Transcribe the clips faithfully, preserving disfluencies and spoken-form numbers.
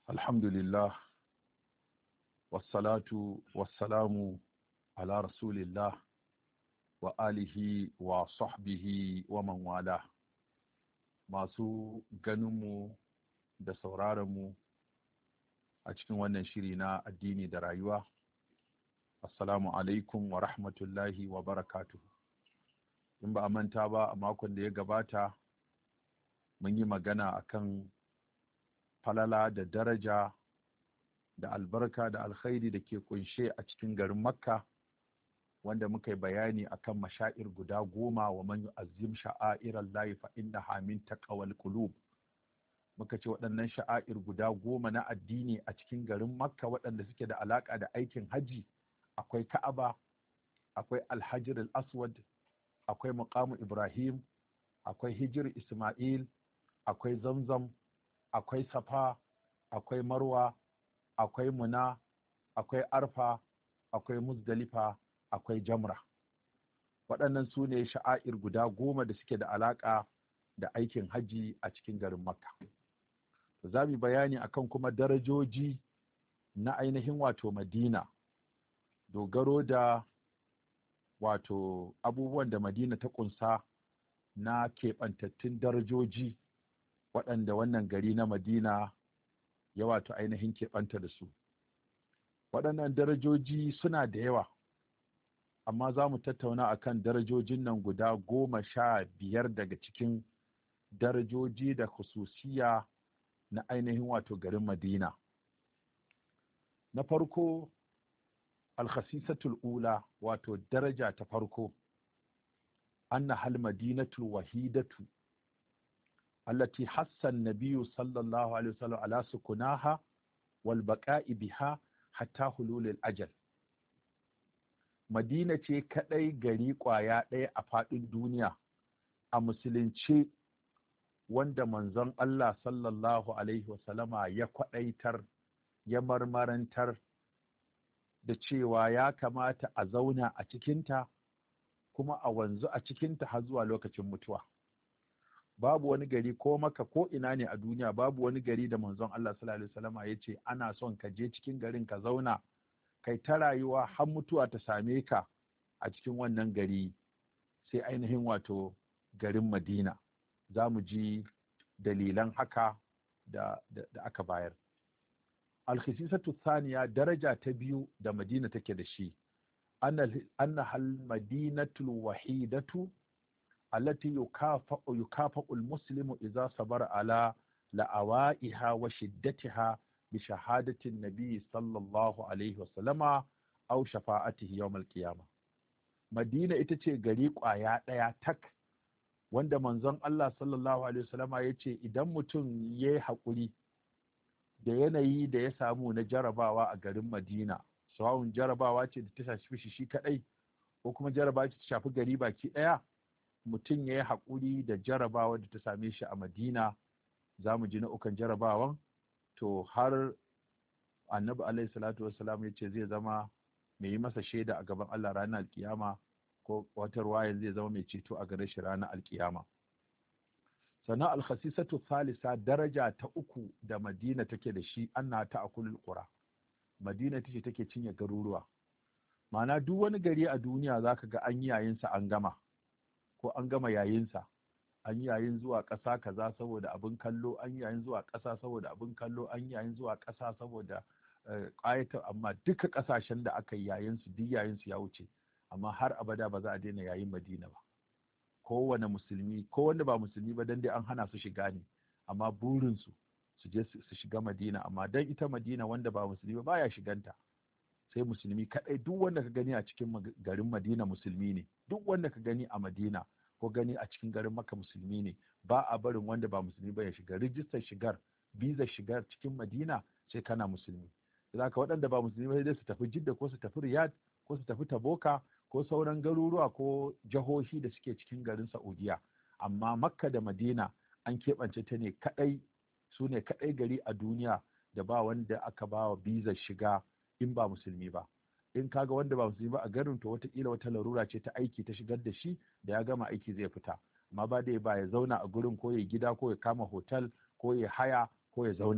Alhamdulillah, wassalatu wassalamu ala rasulillah wa alihi wa sahbihi wa man wala. Masu ganinmu da sauraronmu a cikin wannan shiri na addini da rayuwa, assalamu alaikum wa rahmatullahi wa barakatuhu. In ba a manta ba, a makon da ya gabata mun yi magana akan falala da daraja da albarka da alkhairi da ke kunshe a cikin garin Makka, wanda muka yi bayani akan mashair guda goma wa man yu'azzim sha'airallahi fa innaha min taqwal qulub. Muka ce waɗannan sha'air guda goma na addini a cikin garin Makka waɗanda suke da alaka da aikin haji, akwai Ka'aba, akwai Al-Hajr al-Aswad, akwai Maqamu Ibrahim, akwai Hijr Isma'il, akwai Zamzam, akwai Safa, akwai Marwa, akwai Muna, akwai Arfa, akwai Muzdalifa, akwai Jamra. Waɗannan su ne sha'air guda goma da suke da alaƙa da aikin haji a cikin garin Makka. Za mu bayani akan kuma darajoji na ainihin wato Madina, dogaro da wato abubuwan da Madina ta ƙunsa na keɓantattun darajoji waɗanda wannan gari na Madina ya wato ainihin keɓanta da su. Waɗannan darajoji suna da yawa, amma za mu tattauna akan darajojin nan guda goma sha biyar daga cikin darajoji da khususiya na ainihin wato garin Madina. Na farko, alkhasisatul ula, wato daraja ta farko, anna hal madinatul wahidatu التي حث النبي صلى الله عليه وسلم على سكناها والبقاء بها حتى حلول الأجل. Madina ce kaɗai gari ƙwaya ɗaya a faɗin duniya a musulunci wanda manzon Allah sallallahu alaihi wasallama ya kwaɗaitar, ya marmarantar da cewa ya kamata a zauna a cikinta kuma a wanzu a cikinta har zuwa lokacin mutuwa. Babu wani gari ko Makka ko ina ne a duniya, babu wani gari da manzon Allah sallallahu alaihi wasallama ya ce ana son ka je cikin garin ka zauna kai ta rayuwa har mutuwa ta same ka a cikin wannan gari sai ainihin wato garin Madina. Za mu ji dalilan haka da, da, da aka bayar. Alkhisisatu thaniya, daraja ta biyu da Madina take da shi, anna hal madinatul wahidatu التي يكافأ يكافأ المسلم إذا صبر على لأوائها وشدتها بشهادة النبي صلى الله عليه وسلم أو شفاعته يوم القيامة. مدينة itace gari ƙwaya ɗaya tak wanda manzon Allah sallallahu alaihi wasallama yace idan mutum yayi haƙuri da yanayi da ya samu na jarabawa a garin Madina, sawun jarabawa ce da ta shafi shi shi kadai ko kuma jarabawa ce ta shafi gari baki ɗaya, mutum ya yi haƙuri da jarabawa da ta same shi a Madina, za mu ji nau'ukan jarabawan, to har annabi alaihi salatu wassalam ya ce zai zama mai yi masa shaida a gaban Allah ranar alkiyama, ko wata ruwayan zai zama mai ceto a gare shi ranar alkiyama. Sannan alkhasisatu salisa, daraja ta uku da Madina take da shi, anna ta akulul qura. Madina take take cinye garuruwa. Ma'ana duk wani gari a duniya zaka ga an yi yayinsa an gama, ko an gama yayinsa, an yi yayin zuwa ƙasa kaza saboda abin kallo, an yi yayin zuwa ƙasa saboda abin kallo, an yi yayin zuwa ƙasa saboda ƙayatar, amma duka ƙasashen da aka yi yayinsu duk yayinsu ya wuce, amma har abada ba za a daina yayin Madina ba. Kowane musulmi ko wanda ba musulmi ba dan dai an hana su shiga ne, amma burinsu su je su shiga Madina, amma dan ita Madina wanda ba musulmi ba baya shiganta, sai musulmi kadai. Duk wanda ka gani a cikin garin Madina musulmi ne, duk wanda ka gani a Madina ko gani a cikin garin Makka musulmi ne. Ba a barin wanda ba musulmi ba ya shiga. Rijistar shigar, bizar shigar cikin Madina sai kana musulmi. Zaka waɗanda ba musulmi ba sai su tafi Jidda ko su tafi Riyadh ko su tafi Taboka ko sauran garuruwa ko jihohi da suke cikin garin Saudiya, amma Makka da Madina an keɓance ta ne kadai, su ne kadai gari a duniya da ba wanda aka ba wa bizar shiga in ba musulmi ba. In kaga wanda ba musulmi ba a garin, to wataƙila wata larura ce ta aiki ta shigar da shi, da ya gama aiki zai fita, amma ba dai ba ya zauna a gurin ko ya gida ko ya kama hotel ko ya haya ko ya zauna ba.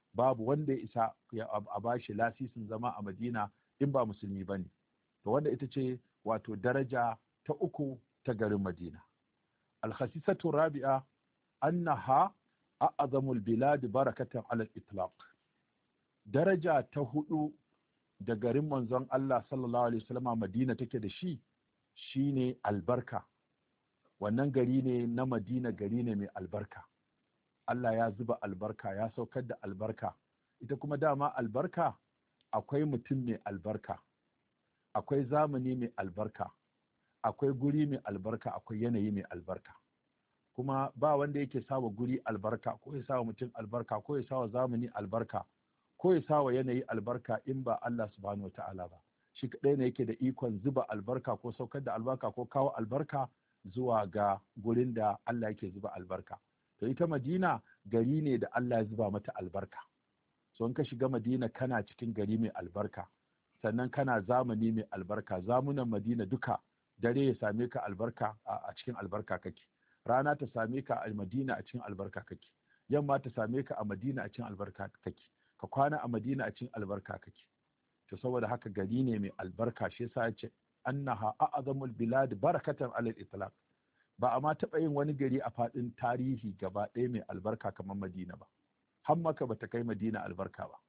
babu wanda ya isa a bashi lasisin zama a Madina in ba musulmi bane. To wanda ita ce wato daraja ta uku ta garin Madina. Al-khasisatu rabi'a annaha a'zamul bilad barakatan ala al-itlaq. Daraja ta hudu da garin manzon Allah sallallahu alaihi wasallam Madina take da shi shine albarka. Wannan gari ne na Madina, gari ne mai albarka. Allah ya zuba albarka, ya saukar da albarka. Ita kuma dama albarka, akwai mutum mai albarka, akwai zamani mai albarka, akwai guri mai albarka, akwai yanayi mai albarka. Kuma ba wanda yake sawa guri albarka, ko ya sawa mutum albarka, ko ya sawa zamani albarka, ko ya sawa yanayi albarka in ba Allah subhanahu wata'ala ba. Shi kaɗai ne yake da ikon zuba albarka ko saukar da albarka ko kawo albarka zuwa ga gurin da Allah yake zuba albarka. To ita Madina gari ne da Allah ya zuba mata albarka. So in ka shiga Madina kana cikin gari mai albarka, sannan kana zamani mai albarka. Zamunan Madina duka dare ya same ka albarka a cikin albarka kake, rana ta same ka a Madina a cikin albarka kake, yamma ta same ka a Madina a cikin albarka kake, ka kwana a Madina a cikin albarka kake. To saboda haka gari ne mai albarka, shi yasa ya ce annaha a'zamul bilad barakatan alal itlaq. Ba a ma taɓa yin wani gari a faɗin tarihi gaba ɗaya mai albarka kamar Madina ba, har Makka bata kai Madina albarka ba.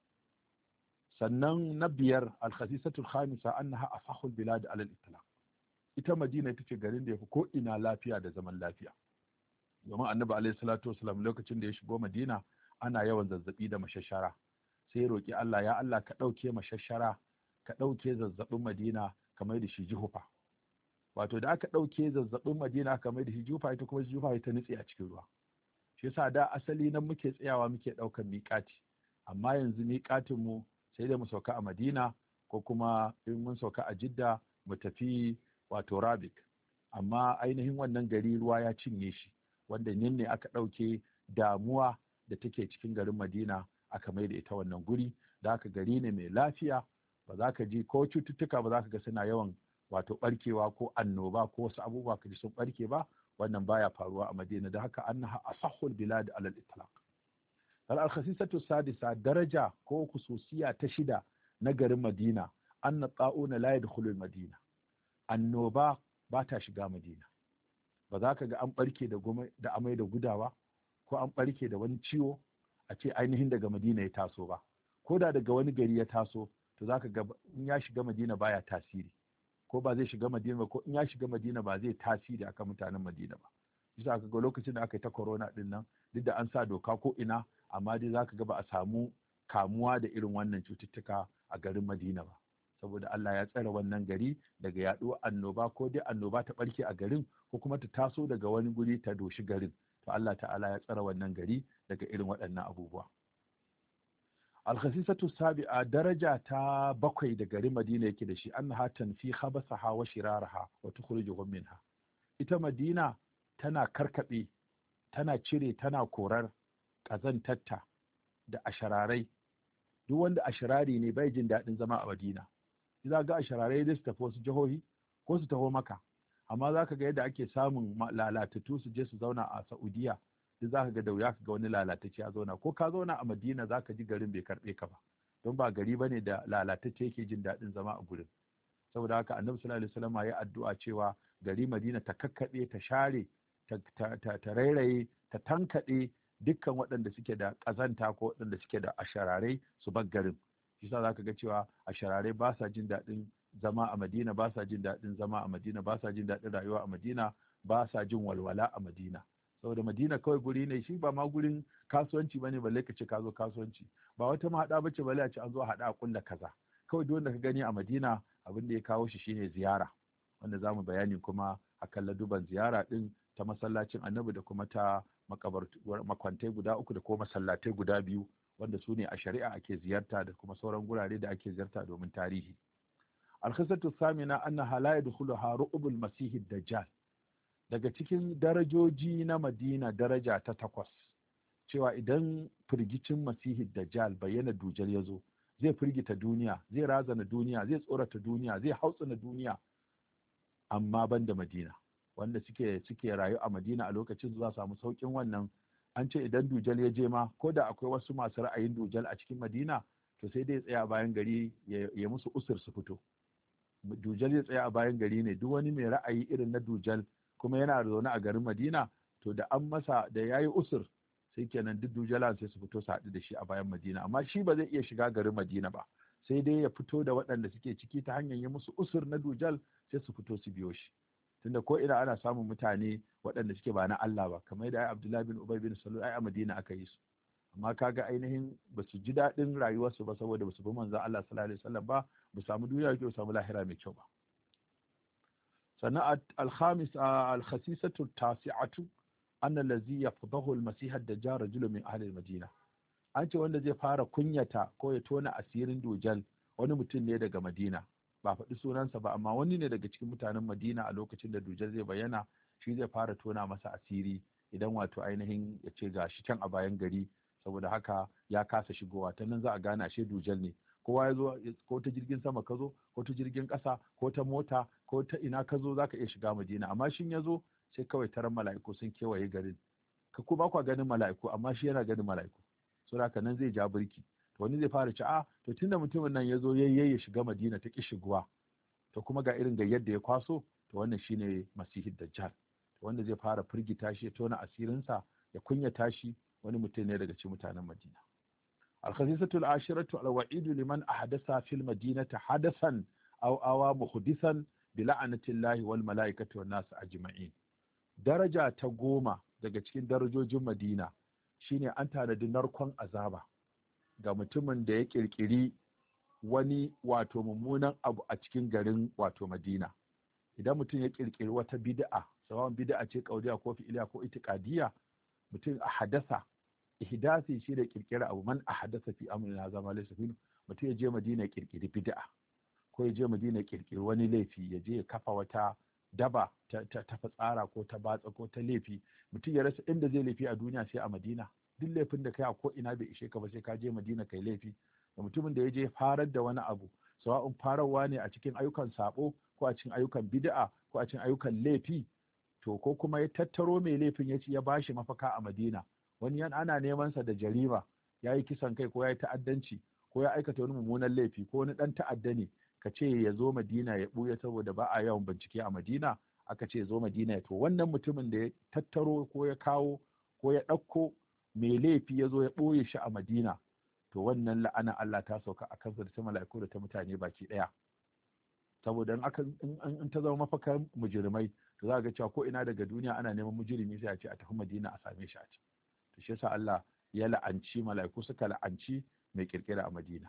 Sannan na biyar, al-khasisatul khamisa annaha asahul bilad alal itlaq. Ita Madina ita ce garin da yafi ko ina lafiya da zaman lafiya. Domin Annabi alaihi salatu wasalam lokacin da ya shigo Madina ana yawan zazzabi da mashashara, sai ya roki Allah, ya Allah ka ɗauke mashashara, ka ɗauke zazzabin Madina, ka mai da shi Juhufa. Wato da aka ɗauke zazzabin Madina aka mai da shi Juhufa, ita kuma Juhufa ta nutse a cikin ruwa. Shi yasa da asali nan muke tsayawa muke ɗaukan miƙati, amma yanzu miƙatin mu sai dai mu sauka a Madina, ko kuma in mun sauka a Jidda mu tafi wato Rabik. Amma ainihin wannan gari ruwa ya cinye shi, wanda nan ne aka ɗauke damuwa da take cikin garin Madina aka mai da ita wannan guri. Da haka gari ne mai lafiya, ba za ka ji ko cututtuka ba za ka ga suna yawan wato barkewa ko annoba ko wasu abubuwa ka ji sun barke ba, wannan baya faruwa a Madina. Da haka annaha asahhul bilad alal itlaq. Al-khasisatu sadisa, daraja ko khususiya ta shida na garin Madina, anna ta'una la yadkhulul Madina. Annoba ba ta shiga Madina. Ba za ka ga an barke da da amai da gudawa, ko an barke da wani ciwo a ce ainihin daga Madina ya taso ba. Ko da daga wani gari ya taso, to za ka ga in ya shiga Madina baya tasiri, ko ba zai shiga Madina ba, ko in ya shiga Madina ba zai tasiri akan mutanen Madina ba. Bisa ka ga lokacin da aka yi ta corona din nan, duk da an sa doka ko ina, amma dai za ka ga ba a samu kamuwa da irin wannan cututtuka a garin Madina ba, saboda Allah ya tsare wannan gari daga yaɗuwar annoba, ko dai annoba ta ɓarke a garin, ko kuma ta taso daga wani guri ta doshi garin. To Allah ta'ala ya tsare wannan gari daga irin waɗannan abubuwa. Al-khasisatu sabi'a, daraja ta bakwai da garin Madina yake da shi, annaha tanfi khabasaha wa shiraraha wa tukhrijuhum minha. Ita Madina tana karkabe, tana cire, tana korar ƙazantatta da ashararai. Duk wanda asharari ne bai jin daɗin zama a Madina. Za ga ashararai da su tafi wasu jihohi ko su taho Maka, amma za ka ga yadda ake samun lalatattu su je su zauna a Saudiya. Duk za ka ga da wuya ka ga wani lalatacce ya zauna, ko ka zauna a Madina za ka ji garin bai karɓe ka ba, don ba gari bane da lalatacce yake jin daɗin zama a gurin. Saboda haka Annabi sallallahu alaihi wasallam ya addu'a cewa gari Madina ta kakkaɓe, ta share, ta rairaye, ta tankaɗe dukkan waɗanda suke da ƙazanta ko waɗanda suke da ashararai su bar garin. Shi yasa zaka ga cewa ashararai ba sa jin daɗin zama a Madina, ba sa jin daɗin zama a Madina, ba sa jin daɗin rayuwa a Madina, ba sa jin walwala a Madina. Saboda Madina kawai guri ne, shi ba ma gurin kasuwanci bane balle ka ce ka zo kasuwanci, ba wata mahaɗa bace balle a ce an zo haɗa a kulla kaza. Kawai duk wanda ka gani a Madina abin da ya kawo shi shine ziyara, wanda za mu bayani kuma akan laduban ziyara ɗin ta masallacin Annabi da kuma ta makwantai guda uku da kuma masallatai guda biyu, wanda su ne a shari'a ake ziyarta, da kuma sauran gurare da ake ziyarta domin tarihi. Al-khasatu samina annaha la yadkhuluha ru'ubul masih dajjal. Daga cikin darajoji na Madina, daraja ta takwas, cewa idan firgicin masihi dajjal bayyana dujal ya zo, zai firgita duniya, zai razana duniya, zai tsorata duniya, zai hautsana duniya, amma ban da Madina. Wanda suke suke rayu a Madina a lokacin za su samu saukin wannan an ce idan dujal ya je ma ko da akwai wasu masu ra'ayin dujal a cikin Madina to sai dai ya tsaya a bayan gari ya musu usur su fito. Dujal ya tsaya a bayan gari ne, duk wani mai ra'ayi irin na dujal kuma yana zaune a garin Madina to da an masa da yayi usur sai kenan duk dujalan sai su fito su haɗu da shi a bayan Madina, amma shi ba zai iya shiga garin Madina ba, sai dai ya fito da waɗanda suke ciki ta hanyar yi musu usur na dujal sai su fito su biyo shi. Tunda ko ina ana samun mutane waɗanda suke ba na Allah ba, kamar yadda ai Abdullahi bin Ubay bin Salul ai a Madina aka yi su, amma kaga ainihin ba su ji daɗin rayuwarsu ba saboda ba su bi manzon Allah sallallahu alaihi wasallam ba, ba samu duniya ba samu lahira mai kyau ba. sannan al-khamis al-khasisatu tasi'atu anna allazi yafdahu al-masih ad-dajjal rajulun min ahli al-madina. An ce wanda zai fara kunyata ko ya tona asirin dujal wani mutum ne daga Madina, ba faɗi sunansa ba amma wani ne daga cikin mutanen Madina a lokacin da dujal zai bayyana shi zai fara tona masa asiri idan wato ainihin ya ce ga shi can a bayan gari saboda haka ya kasa shigowa, ta nan za a gane ashe dujal ne. Kowa ya zo ko ta jirgin sama ka zo ko ta jirgin ƙasa ko ta mota ko ta ina ka zo za ka iya shiga Madina, amma shin ya zo sai kawai taron mala'iku sun kewaye garin, ka ku ba kwa ganin mala'iku amma shi yana ganin mala'iku, saboda haka nan zai ja birki. To wani zai fara ci a to tunda mutumin nan ya zo yayye ya shiga Madina ta ki shiguwa, to kuma ga irin gayyar da ya kwaso, to wannan shine Masihid Dajjal, to wanda zai fara firgita shi ya tona asirinsa ya kunyata shi wani mutum ne daga cikin mutanen Madina. Al-khasisatu al-ashiratu al-wa'idu liman ahdasa fil madinati hadasan aw awa muhdisan bi la'natillahi wal mala'ikati wan nas ajma'in. Daraja ta goma daga cikin darajojin Madina shine an tanadi narkon azaba ga mutumin da ya kirkiri wani wato mummunan abu a cikin garin wato Madina. Idan mutum ya kirkiri wata bid'a, sawan bid'a ce kauliya ko fi'iliya ko itiqadiyya, mutum a hadasa ihdasi shi da kirkira abu, man a hadasa fi amrina zama laysa fi, mutum ya je Madina ya kirkiri bid'a ko ya je Madina ya kirkiri wani laifi, ya je ya kafa wata daba ta ta fatsara ko ta batsa ko ta laifi, mutum ya rasa inda zai laifi a duniya sai a Madina. Duk laifin da kai a ko ina bai ishe ka ba sai ka je Madina kai laifi. Da mutumin da ya je farar da wani abu, sawa'un fararwa ne a cikin ayyukan sabo ko a cikin ayyukan bid'a ko a cikin ayyukan laifi, to ko kuma ya tattaro mai laifin ya ci ya bashi mafaka a Madina. Wani yan ana neman sa da jarima, ya yi kisan kai ko ya yi ta'addanci ko ya aikata wani mummunan laifi ko wani dan ta'adda ne, ka ce ya zo Madina ya buya saboda ba a yawan bincike a Madina, aka ce zo Madina ya to wannan mutumin da ya tattaro ko ya kawo ko ya ɗauko mai laifi ya zo ya ɓoye shi a Madina, to wannan la'ana Allah ta sauka a kansa da ta mala'iku da ta mutane baki ɗaya. Saboda in aka in ta zama mafakar mujrimai, to za ga cewa ko ina daga duniya ana neman mujrimi sai a ce a tafi Madina a same shi a can. To shi yasa Allah ya la'anci mala'iku suka la'anci mai kirkira a Madina.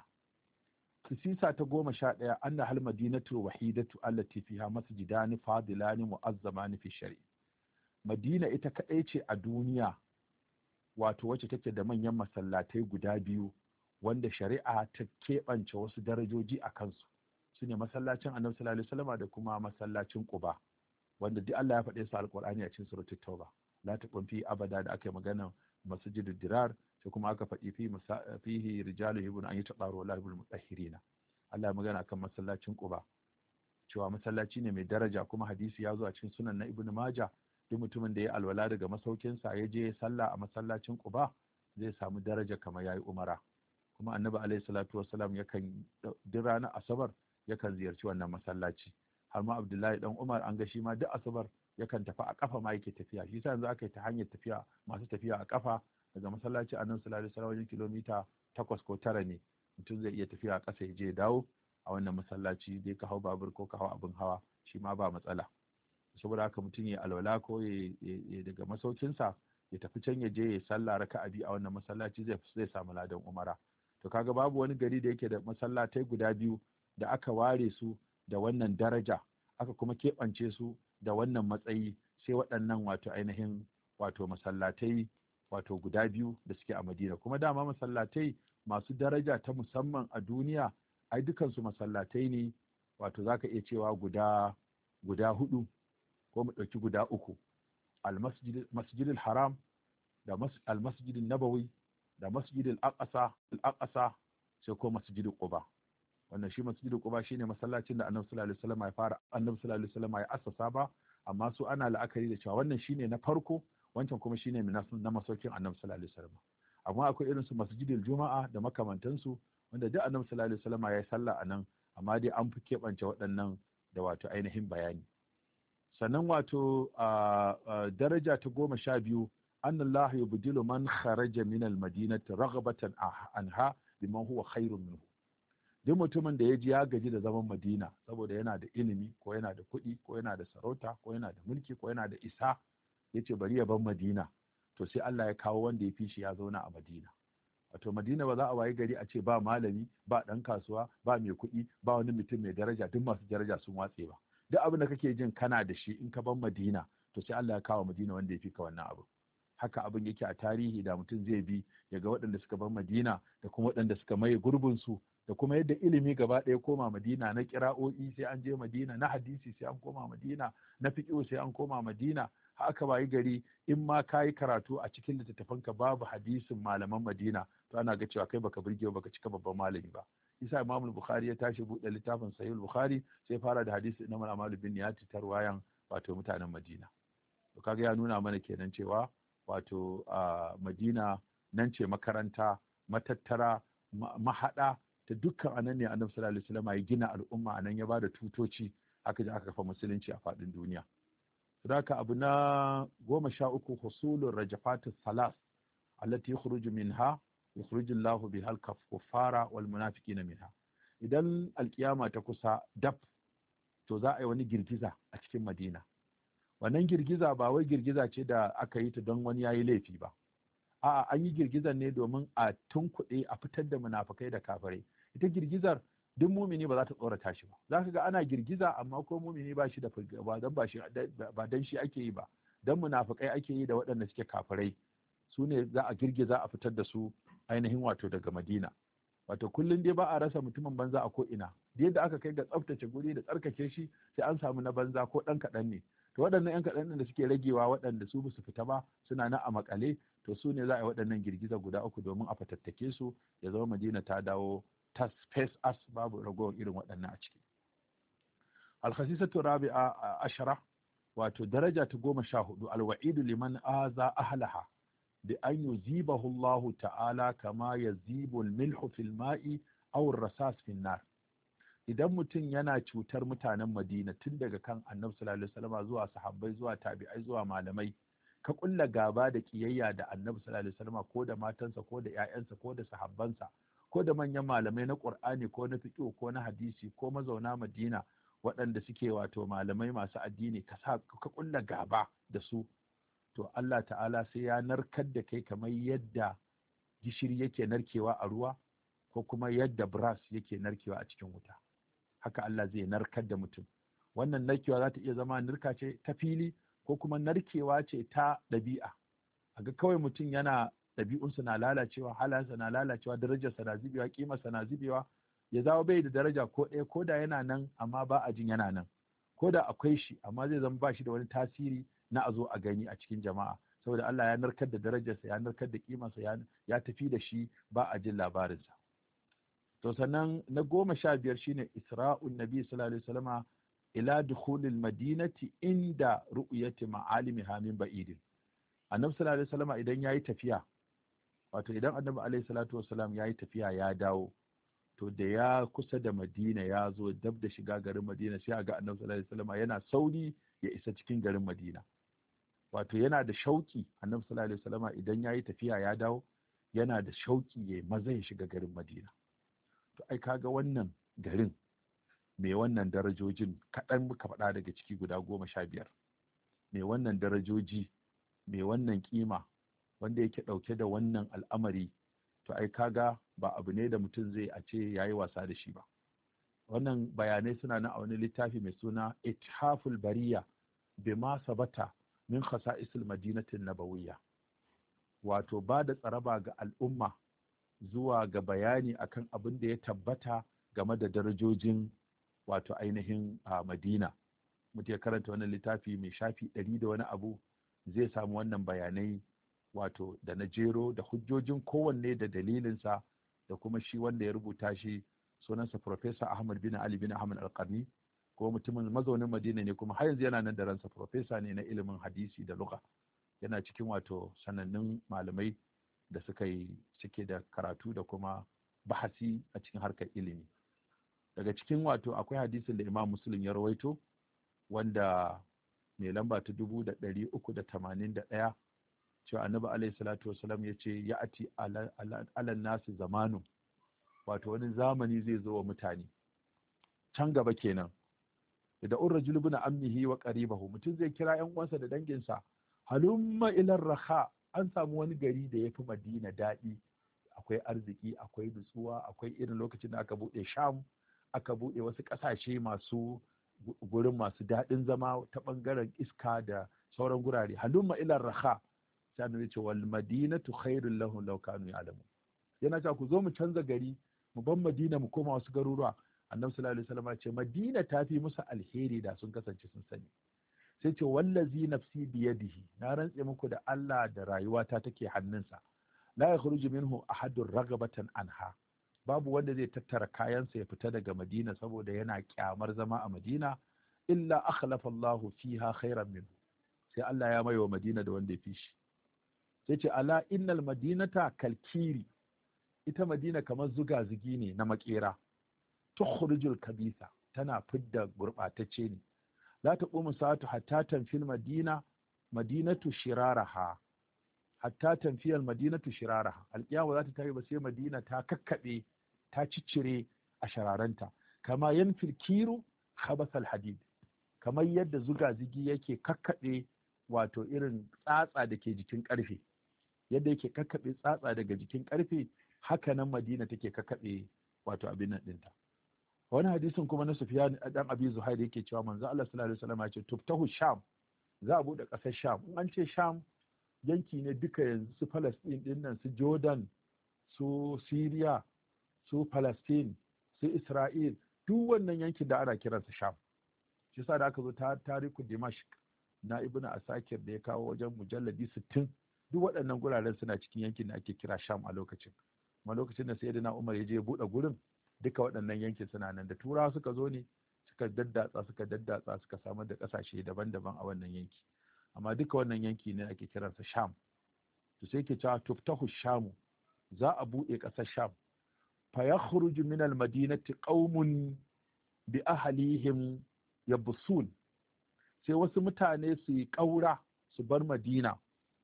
Kisisa ta goma sha ɗaya anna hal madinatu wahidatu allati fiha masjidani fadilani mu'azzamani fi shari'i. Madina ita kaɗai ce a duniya wato wacce take da manyan masallatai guda biyu wanda shari'a ta keɓance wasu darajoji a kansu, su ne masallacin Annabi sallallahu alaihi wasallam da kuma masallacin Quba, wanda duk Allah ya faɗe su alƙur'ani a cikin suratul Tauba. La taqum fi abada da aka yi magana masjidud dirar, sai kuma aka faɗi fi fihi rijalu yuhibbuna an yataqaru wa la yuhibbul mutahhirina. Allah ya magana akan masallacin Quba cewa masallaci ne mai daraja, kuma hadisi ya zo a cikin sunan na Ibn Majah, duk mutumin da ya alwala daga masaukinsa ya je sallah a masallacin Quba zai samu daraja kamar yayi umara. Kuma Annabi alaihi salatu wassalam yakan duk ranar Asabar yakan ziyarci wannan masallaci, har ma Abdullahi dan Umar an ga shi ma duk Asabar yakan tafi a kafa ma yake tafiya. Shi yasa yanzu aka yi ta hanyar tafiya, masu tafiya a kafa daga masallaci Annabi sallallahu alaihi wasallam wajen kilomita takwas ko tara ne, mutum zai iya tafiya a ƙasa ya je ya dawo a wannan masallaci, dai ka hau babur ko ka hau abin hawa shi ma ba matsala. Saboda haka mutum ya alwala ko ya daga masaukinsa ya tafi can ya je ya sallah raka'a biyu a wannan masallaci zai zai samu ladan umara. To kaga babu wani gari da yake da masallatai guda biyu da aka ware su da wannan daraja, aka kuma keɓance su da wannan matsayi sai waɗannan wato ainihin wato masallatai wato guda biyu da suke a Madina. Kuma dama masallatai masu daraja ta musamman a duniya ai dukansu masallatai ne wato zaka iya cewa guda guda hudu ko mu ɗauki guda uku, al-masjidil haram da al-masjidin nabawi da masjidil aqsa al-aqsa sai ko masjidil quba. Wannan shi masjidil quba shine masallacin da Annabi sallallahu alaihi wasallam ya fara Annabi sallallahu alaihi wasallam ya assasa ba, amma su ana la'akari da cewa wannan shine na farko wancan kuma shine na masaukin annabi sallallahu alaihi wasallam. Amma akwai irin su masjidil juma'a da makamantansu wanda duk annabi sallallahu alaihi wasallam ya yi sallah a nan, amma dai an fi keɓance waɗannan da wato ainihin bayani. Sannan wato a daraja ta goma sha biyu annallahu yubdilu man kharaja min almadinati raghabatan anha biman huwa khairun minhu. Duk mutumin da ya ji ya gaji da zaman Madina saboda yana da ilimi ko yana da kuɗi ko yana da sarauta ko yana da mulki ko yana da isa, yace bari ya bar Madina, to sai Allah ya kawo wanda ya fi shi ya zauna a Madina. Wato Madina ba za a wayi gari a ce ba malami, ba ɗan kasuwa, ba mai kuɗi, ba wani mutum mai daraja, duk masu daraja sun watse ba. Duk abin da kake jin kana da shi in ka bar Madina, to sai Allah ya kawo Madina wanda ya fi ka wannan abu. Haka abin yake a tarihi da mutum zai bi ya ga waɗanda suka bar Madina da kuma waɗanda suka maye gurbin su, da kuma yadda ilimi gaba ɗaya koma Madina, na kira'o'i sai an je Madina, na hadisi sai an koma Madina, na fiqh sai an koma Madina. Haka bayi gari in ma ka yi karatu a cikin littattafanka babu hadisin malaman Madina, to ana ga cewa kai baka burge baka cika babban malami ba. Isa Imam Bukhari ya tashi buɗe littafin Sahih Bukhari sai fara da hadisi na Amalu bin Niyati tarwayan wato mutanen Madina. To kaga ya nuna mana kenan cewa wato a Madina nan ce makaranta, matattara, mahada ta dukkan anan ne Annabi sallallahu alaihi wasallam ya gina al'umma, anan ya bada tutoci, aka je aka kafa musulunci a faɗin duniya. Haka abu na goma sha uku husulun rajafatus salas allati yukhruju minha yukhruju Allahu biha al-kuffara wal munafiqina minha. Idan alkiyama ta kusa dab, to za a yi wani girgiza a cikin Madina. Wannan girgiza ba wai girgiza ce da aka yi ta don wani yayi laifi ba. A'a, an yi girgizar ne domin a tunkuɗe a fitar da munafikai da kafirai. Ita girgizar duk mumini ba za ta tsorata shi ba. Za ka ga ana girgiza amma ko mumini ba shi da ba dan ba shi ba dan shi ake yi ba, dan munafikai ake yi da waɗanda suke kafirai. Su ne za a girgiza a fitar da su ainihin wato daga Madina. Wato kullum dai ba a rasa mutumin banza a ko ina. Da yadda aka kai ga tsaftace guri da tsarkake shi sai an samu na banza ko ɗan kaɗan ne. To waɗannan ƴan kaɗan da suke ragewa waɗanda su basu fita ba suna nan a makale, to su ne za a yi waɗannan girgiza guda uku domin a fatattake su ya zama Madina ta dawo ta space as babu ragowar irin waɗannan a ciki. Alkhasisatu rabi'a ashara wato daraja ta goma sha hudu alwa'idu liman aza ahlaha bi an yuzibahu Allah ta'ala kama yazibu al-milhu fil ma'i aw ar-rasas fil nar. Idan mutum yana cutar mutanen Madina tun daga kan Annabi sallallahu alaihi wasallam zuwa sahabbai zuwa tabi'ai zuwa malamai, ka kulla gaba da kiyayya da Annabi sallallahu alaihi wasallam ko da matansa ko da ƴaƴansa ko da sahabbansa ko da manyan malamai na Qur'ani ko na fiqh ko na hadisi ko mazauna Madina waɗanda suke wato malamai masu addini, ka sa ka kulla gaba da su, to Allah ta'ala sai ya narkar da kai kamar yadda gishiri yake narkewa a ruwa ko kuma yadda brass yake narkewa a cikin wuta. Haka Allah zai narkar da mutum. Wannan narkewa za ta iya zama narka ce ta fili ko kuma narkewa ce ta ɗabi'a. A ga kawai mutum yana ɗabi'unsa na lalacewa, halansa na lalacewa, darajarsa na zubewa, ƙimarsa na zubewa, ya zawo bai da daraja ko ɗaya, ko da yana nan amma ba a jin yana nan, ko da akwai shi amma zai zama ba shi da wani tasiri na a zo a gani a cikin jama'a, saboda Allah ya narkar da darajarsa, ya narkar da ƙimarsa, ya tafi da shi ba a jin labarinsa. To sannan na goma sha biyar shine Isra'un Nabi sallallahu alaihi wasallama ila dukhulil madinati inda ru'yati ma'alimiha min ba'idin. Annabi sallallahu alaihi wasallama idan yayi tafiya, wato idan Annabi alaihi salatu wasallam yayi tafiya ya dawo, to da ya kusa da Madina ya zo dab da shiga garin Madina sai ga Annabi sallallahu alaihi wasallama yana sauri ya isa cikin garin Madina. Wato yana da shauki Annabi sallallahu alaihi wasallama idan yayi tafiya ya dawo yana da shauki ya maza ya shiga garin Madina. To ai kaga wannan garin mai wannan darajojin kaɗan muka faɗa daga ciki guda goma sha biyar, mai wannan darajoji, mai wannan kima, wanda yake ɗauke da wannan al'amari, to ai kaga ba abu ne da mutum zai a ce ya yi wasa da shi ba. Wannan bayanai suna nan a wani littafi mai suna Ithaful Bariya bima sabata min khasa'isil madinatin nabawiyya, wato ba da tsaraba ga al'umma zuwa ga bayani akan abin da ya tabbata game da darajojin wato ainihin a Madina. Mutum ya karanta wannan littafi mai shafi ɗari da wani abu zai samu wannan bayanai wato da na jero da hujjojin kowanne da dalilinsa, da kuma shi wanda ya rubuta shi sunansa Professor Ahmad bin Ali bin Ahmad Al-Qarni, ko mutumin mazaunin Madina ne kuma har yanzu yana nan da ransa, professor ne na ilimin hadisi da lugha. yana cikin wato sanannun malamai da suka yi suke da karatu da kuma bahasi a cikin harkar ilimi. Daga cikin wato akwai hadisin da Imam Muslim ya rawaito wanda mai lamba ta dubu da ɗari uku da tamanin da ɗaya cewa annabi alaihi salatu wasalam ya ce ya ati alan nasu zamanu, wato wani zamani zai zo wa mutane can gaba kenan, da un rajul ibn ammihi wa qaribahu, mutum zai kira yan uwansa da danginsa, halumma ila raha, an samu wani gari da yafi Madina daɗi, akwai arziki, akwai nutsuwa, akwai irin lokacin da aka buɗe Sham, aka buɗe wasu ƙasashe masu gurin masu daɗin zama ta ɓangaren iska da sauran gurare. Halumma ila raha, sai annabi ce wal madinatu khairul lahum law kanu ya'lamun. Yana cewa ku zo mu canza gari, mu ban Madina mu koma wasu garuruwa. Annabi sallallahu alaihi wasallam ce Madina ta fi musu alheri da sun kasance sun sani. Sai ce wallazi nafsi biyadihi, na rantse muku da Allah da rayuwata take hannunsa, la yakhruju minhu ahadun ragabatan anha, babu wanda zai tattara kayansa ya fita daga Madina saboda yana kyamar zama a Madina, illa akhlafa Allahu fiha khairan minhu, sai Allah ya maiwa Madina da wanda ya fi shi. Sai ce ala innal madinata kalkiri, ita Madina kamar zuga-zugi ne na makera, tukhrijul kabisa, tana fidda gurbatacce ne, la taqumu sa'atu hatta tanfil madina madinatu shiraraha, hatta tanfiyal madinatu shiraraha, alƙiyama za ta tafi ba sai Madina ta kakkaɓe ta ciccire a shararanta, kama yanfil kiru khabasal hadid, kamar yadda zuga-zugi yake kakkaɓe wato irin tsatsa da ke jikin ƙarfe, yadda yake kakkaɓe tsatsa daga jikin ƙarfe, haka nan Madina take kakkaɓe wato abin nan ɗinta. Wani hadisin kuma na Sufyan dan Abi Zuhair yake cewa manzo Allah sallallahu alaihi wasallam ya ce tuftahu Sham, za a bude ƙasar Sham. In an ce Sham yanki ne duka yanzu su Palestine din nan, su Jordan, su Syria, su Palestine, su Isra'il, duk wannan yankin da ana kiransa Sham. Shi yasa da aka zo ta tariku Dimashq na Ibn Asakir da ya kawo wajen mujalladi sittin, duk waɗannan guraren suna cikin yankin da ake kira Sham a lokacin. Kuma lokacin da Sayyidina Umar ya je ya buɗe gurin, duka waɗannan yankin suna nan, da Turawa suka zo ne suka daddatsa suka daddatsa suka samar da ƙasashe daban-daban a wannan yanki, amma duka wannan yanki ne ake kiransa Sham. To sai ke cewa tuftahu Shamu, za a buɗe ƙasar Sham, fa yakhruju min al-madinati qaumun bi ahlihim yabsun, sai wasu mutane su yi ƙaura su bar Madina,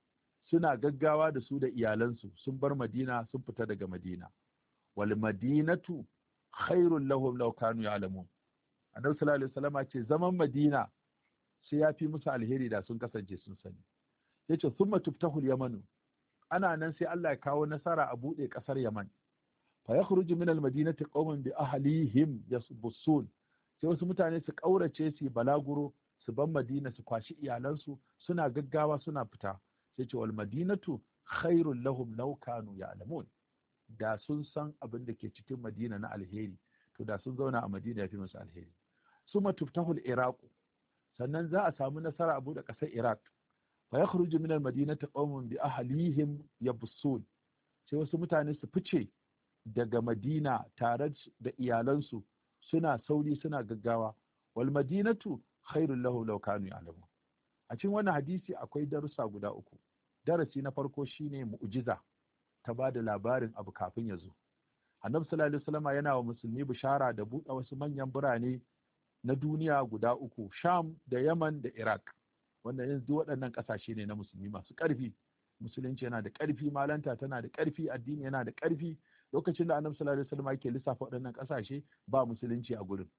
suna gaggawa da su da iyalansu, sun bar Madina sun fita daga Madina. Wal madinatu khairul lahum law kanu ya'lamun. Annabi sallallahu alaihi wasallam ce zaman Madina sai ya fi musu alheri da sun kasance sun sani. Yace thumma tuftahul yamanu, ana nan sai Allah ya kawo nasara a bude kasar Yaman. Fa yakhruju min al-madinati qauman bi ahlihim yasbusun, sai wasu mutane su kaurace su balaguro su ban Madina su kwashi iyalansu, suna gaggawa suna fita. Sai ce wal madinatu khairul lahum law kanu ya'lamun, da sun san abin da ke cikin Madina na alheri, to da sun zauna a Madina ya fi musu alheri. Suma tuftahul iraqu, sannan za a samu nasara a buɗe ƙasar Iraq. Fa yakhruju min al-madinati qaumun bi ahlihim yabsun, sai wasu mutane su fice daga Madina tare da iyalansu, suna sauri suna gaggawa. Wal madinatu khairul lahu law kanu ya'lamun. A cikin wannan hadisi akwai darussa guda uku. Darasi na farko shine mu'jiza ta ba da labarin abu kafin ya zo. Annabi sallallahu alaihi wasallam yana wa musulmi bishara da buɗe wasu manyan birane na duniya guda uku, Sham da Yaman da Iraq. Wannan yanzu waɗannan ƙasashe ne na musulmi masu ƙarfi. Musulunci yana da ƙarfi, malanta tana da ƙarfi, addini yana da ƙarfi. Lokacin da Annabi sallallahu alaihi wasallam yake lissafa waɗannan ƙasashe ba musulunci a gurin.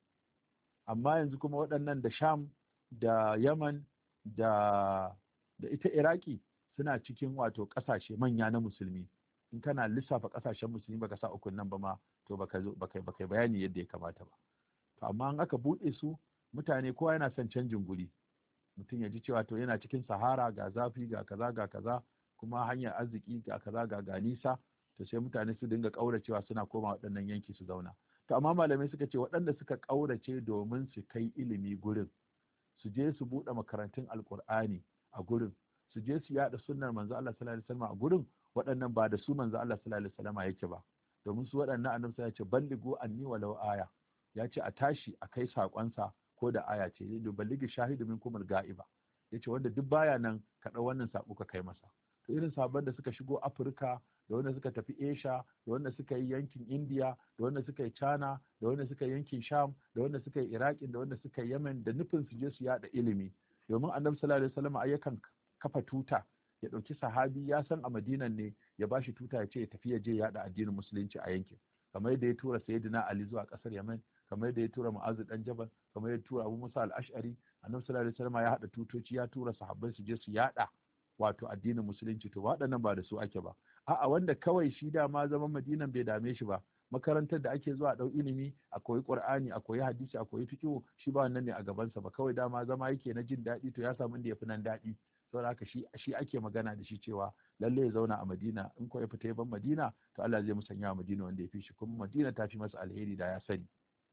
Amma yanzu kuma waɗannan da Sham da Yaman da da ita Iraki suna cikin wato ƙasashe manya na musulmi. In kana lissafa ƙasashen musulmi baka sa ukun nan ba ma, to baka baka baka bayani yadda ya kamata ba. To amma in aka buɗe su, mutane kowa yana son canjin guri. Mutum ya ji cewa to yana cikin Sahara, ga zafi ga kaza ga kaza, kuma hanyar arziki ga kaza ga ga nisa, to sai mutane su dinga ƙauracewa suna koma waɗannan yanki su zauna. To amma malamai suka ce waɗanda suka ƙaurace domin su kai ilimi gurin, su je su buɗe makarantun Alƙur'ani a gurin, su je su yaɗa sunnar manzo Allah sallallahu alaihi wasallam a gurin, waɗannan ba da su manzo Allah sallallahu alaihi wasallam yake ba, domin su waɗannan annabi ya ce balligu anni walau aya, ya ce a tashi a kai saƙonsa ko da aya ce, da balligi shahidu minkum al-ga'iba, yace wanda duk baya nan ka ɗau wannan sako ka kai masa. To irin sabon da suka shigo Afirka, da wanda suka tafi Asia, da wanda suka yi yankin India, da wanda suka yi China, da wanda suka yi yankin Sham, da wanda suka yi Iraki, da wanda suka yi Yemen, da nufin su je su yada ilimi. Domin Annabi sallallahu alaihi wasallam ayyukan kafa tuta, ya ɗauki sahabi ya san a Madinan ne, ya bashi tuta ya ce ya tafi ya je yada addinin musulunci a yankin. Kamar yadda ya tura Sayyidina Ali zuwa ƙasar Yemen, kamar yadda ya tura Mu'adh dan Jabal, kamar yadda ya tura Abu Musa al-Ash'ari. Annabi sallallahu alaihi wasallam ya hada tutoci, ya tura sahabbai su je su yada wato addinin musulunci. To waɗannan ba da su ake ba. A'a, wanda kawai shi dama zaman Madinan bai dame shi ba, makarantar da ake zuwa ɗau ilimi, a koyi Qur'ani, a koyi hadisi, a koyi fiqh, shi ba wannan ne a gabansa ba, kawai dama zama yake na jin daɗi, to ya samu inda yafi nan daɗi. Saboda haka shi shi ake magana da shi cewa lalle ya zauna a Madina, in ko ya fita ya ban Madina, to Allah zai musanya wa Madina wanda ya fi shi, kuma Madina ta fi masa alheri da ya sani.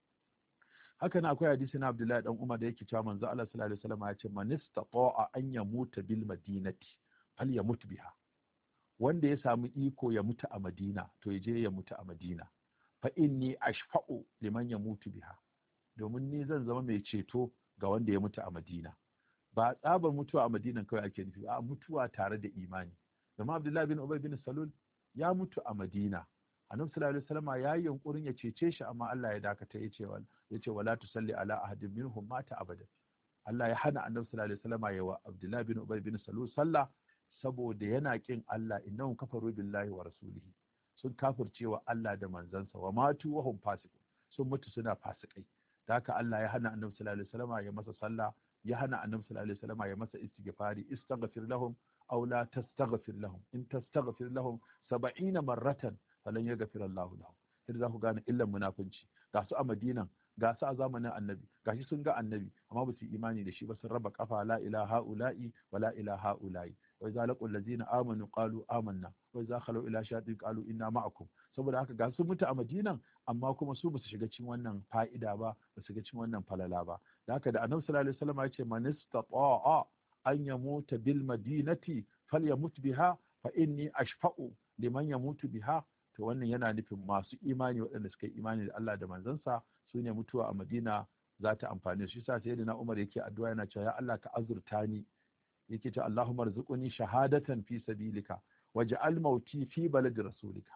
Haka na akwai hadisi na Abdullahi dan Umar da yake cewa manzo Allah sallallahu alaihi wasallam ya ce man istata'a an yamuta bil madinati fal yamut biha. Wanda ya samu iko ya mutu a Madina, to ya je ya mutu a Madina. Fa inni ashfa'u liman yamutu biha. Domin ni zan zama mai ceto ga wanda ya mutu a Madina. Ba tsabar mutuwa a Madina kawai ake nufi, a mutuwa tare da imani. Zama Abdullahi bin Ubay bin Salul ya mutu a Madina. Annabi sallallahu alaihi wasallam ya yi yunkurin ya cece shi, amma Allah ya dakata, ya ce ya ce wala tusalli ala ahadin minhum mata abada. Allah ya hana Annabi sallallahu alaihi wasallam ya wa Abdullahi bin Ubay bin Salul sallah, saboda yana kin Allah, innahum kafaru billahi wa rasulihi. Sun kafircewa Allah da manzansa, wa matu wa hum fasiqun. Sun mutu suna fasikai. Da haka Allah ya hana Annabi sallallahu alaihi wasallam ya masa sallah, ya hana Annabi sallallahu alaihi wasallam ya masa istighfari, istaghfir lahum aw la tastaghfir lahum in tastaghfir lahum sab'ina marratan falan yaghfir Allah lahum. Sai za ku gane illan munafunci. Ga su a Madinan, ga su a zamanin Annabi, gashi sun ga Annabi amma ba su imani da shi ba, sun raba kafa, la ilaha ula'i wa la ilaha ula'i. Wa idza laqul ladzina amanu qalu amanna wa idza khalu ila shayatin qalu inna ma'akum. Saboda haka ga su mutu a Madinan, amma kuma su ba su shiga cikin wannan fa'ida ba, ba su shiga cikin wannan falala ba. Da haka da Annabi sallallahu alaihi wasallam ya ce man istata'a an yamuta bil madinati falyamut biha fa inni ashfa'u liman yamutu biha. To wannan yana nufin masu imani, waɗanda suka yi imani da Allah da manzansa, su ne mutuwa a Madina za ta amfane su. Sa sai da na Umar yake addu'a yana cewa ya Allah ka azurta ni, yake cewa Allahumma rzuqni shahadatan fi sabilika waj'al mauti fi baladi rasulika.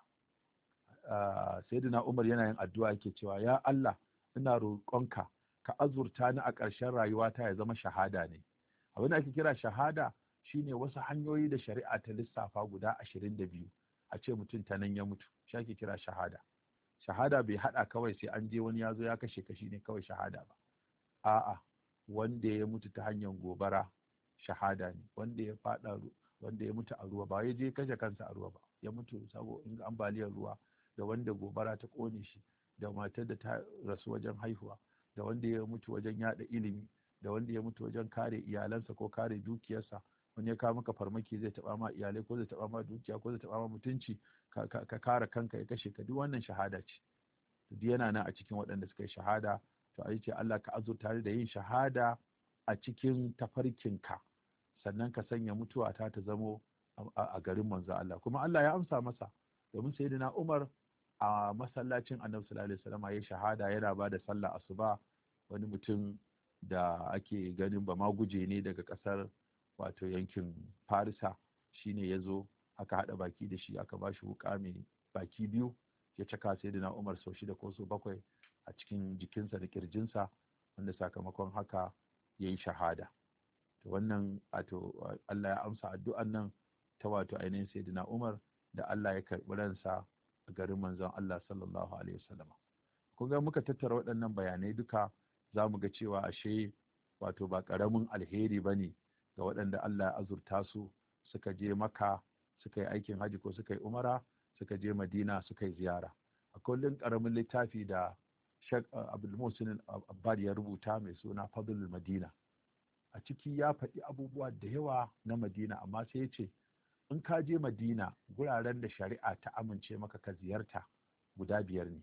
Sayyidina Umar yana yin addu'a yake cewa ya Allah ina roƙonka ka azurta ni a ƙarshen rayuwata ya zama shahada ne. Abin da ake kira shahada shine wasu hanyoyi da shari'a ta lissafa guda ashirin da biyu, a ce mutum ta nan ya mutu, shi ake kira shahada. Shahada bai haɗa kawai sai an je wani ya zo ya kashe kashi ne kawai shahada ba. A'a, wanda ya mutu ta hanyar gobara shahada ne, wanda ya faɗa, wanda ya mutu a ruwa, ba ya je kashe kansa a ruwa ba, ya mutu saboda in ambaliyar ruwa, da wanda gobara ta ƙone shi, da matar da ta rasu wajen haihuwa, da wanda ya mutu wajen yaɗa ilimi, da wanda ya mutu wajen kare iyalansa ko kare dukiyarsa. Wani ya kawo maka farmaki zai taɓa ma iyalai, ko zai taɓa ma dukiya, ko zai taɓa ma mutunci, ka kare kanka ya kashe ka, duk wannan shahada ce. Duk yana nan a cikin waɗanda suka yi shahada. To a ce Allah ka azurta da yin shahada a cikin tafarkinka, sannan ka sanya mutuwa ta ta zamo a garin manzo Allah. Kuma Allah ya amsa masa, domin sayyidina Umar a masallacin Annabi sallallahu alaihi wasallam ya shahada, yana ba da sallah asuba. Wani mutum da ake ganin ba ma guje ne daga ƙasar wato yankin Farisa, shine ya zo aka haɗa baki da shi, aka ba shi wuƙa mai baki biyu, ya caka sayyidina Umar sau shida ko sau bakwai a cikin jikinsa da kirjinsa, wanda sakamakon haka ya yi shahada. To wannan wato Allah ya amsa addu'an nan ta wato ainihin sayyidina Umar, da Allah ya karɓi ransa a garin manzon Allah sallallahu alaihi wasallam. Kun ga muka tattara waɗannan bayanai duka, za mu ga cewa ashe wato ba ƙaramin alheri ba ne ga waɗanda Allah ya azurta su suka je Makka suka yi aikin haji ko suka yi umara, suka je Madina suka yi ziyara. Akwai wani ƙaramin littafi da Sheikh Abdul Muhsin Abbad ya rubuta mai suna Fadlul Madina. A ciki ya faɗi abubuwa da yawa na Madina, amma sai ya ce in ka je Madina, guraren da shari'a ta amince maka ka ziyarta guda biyar ne.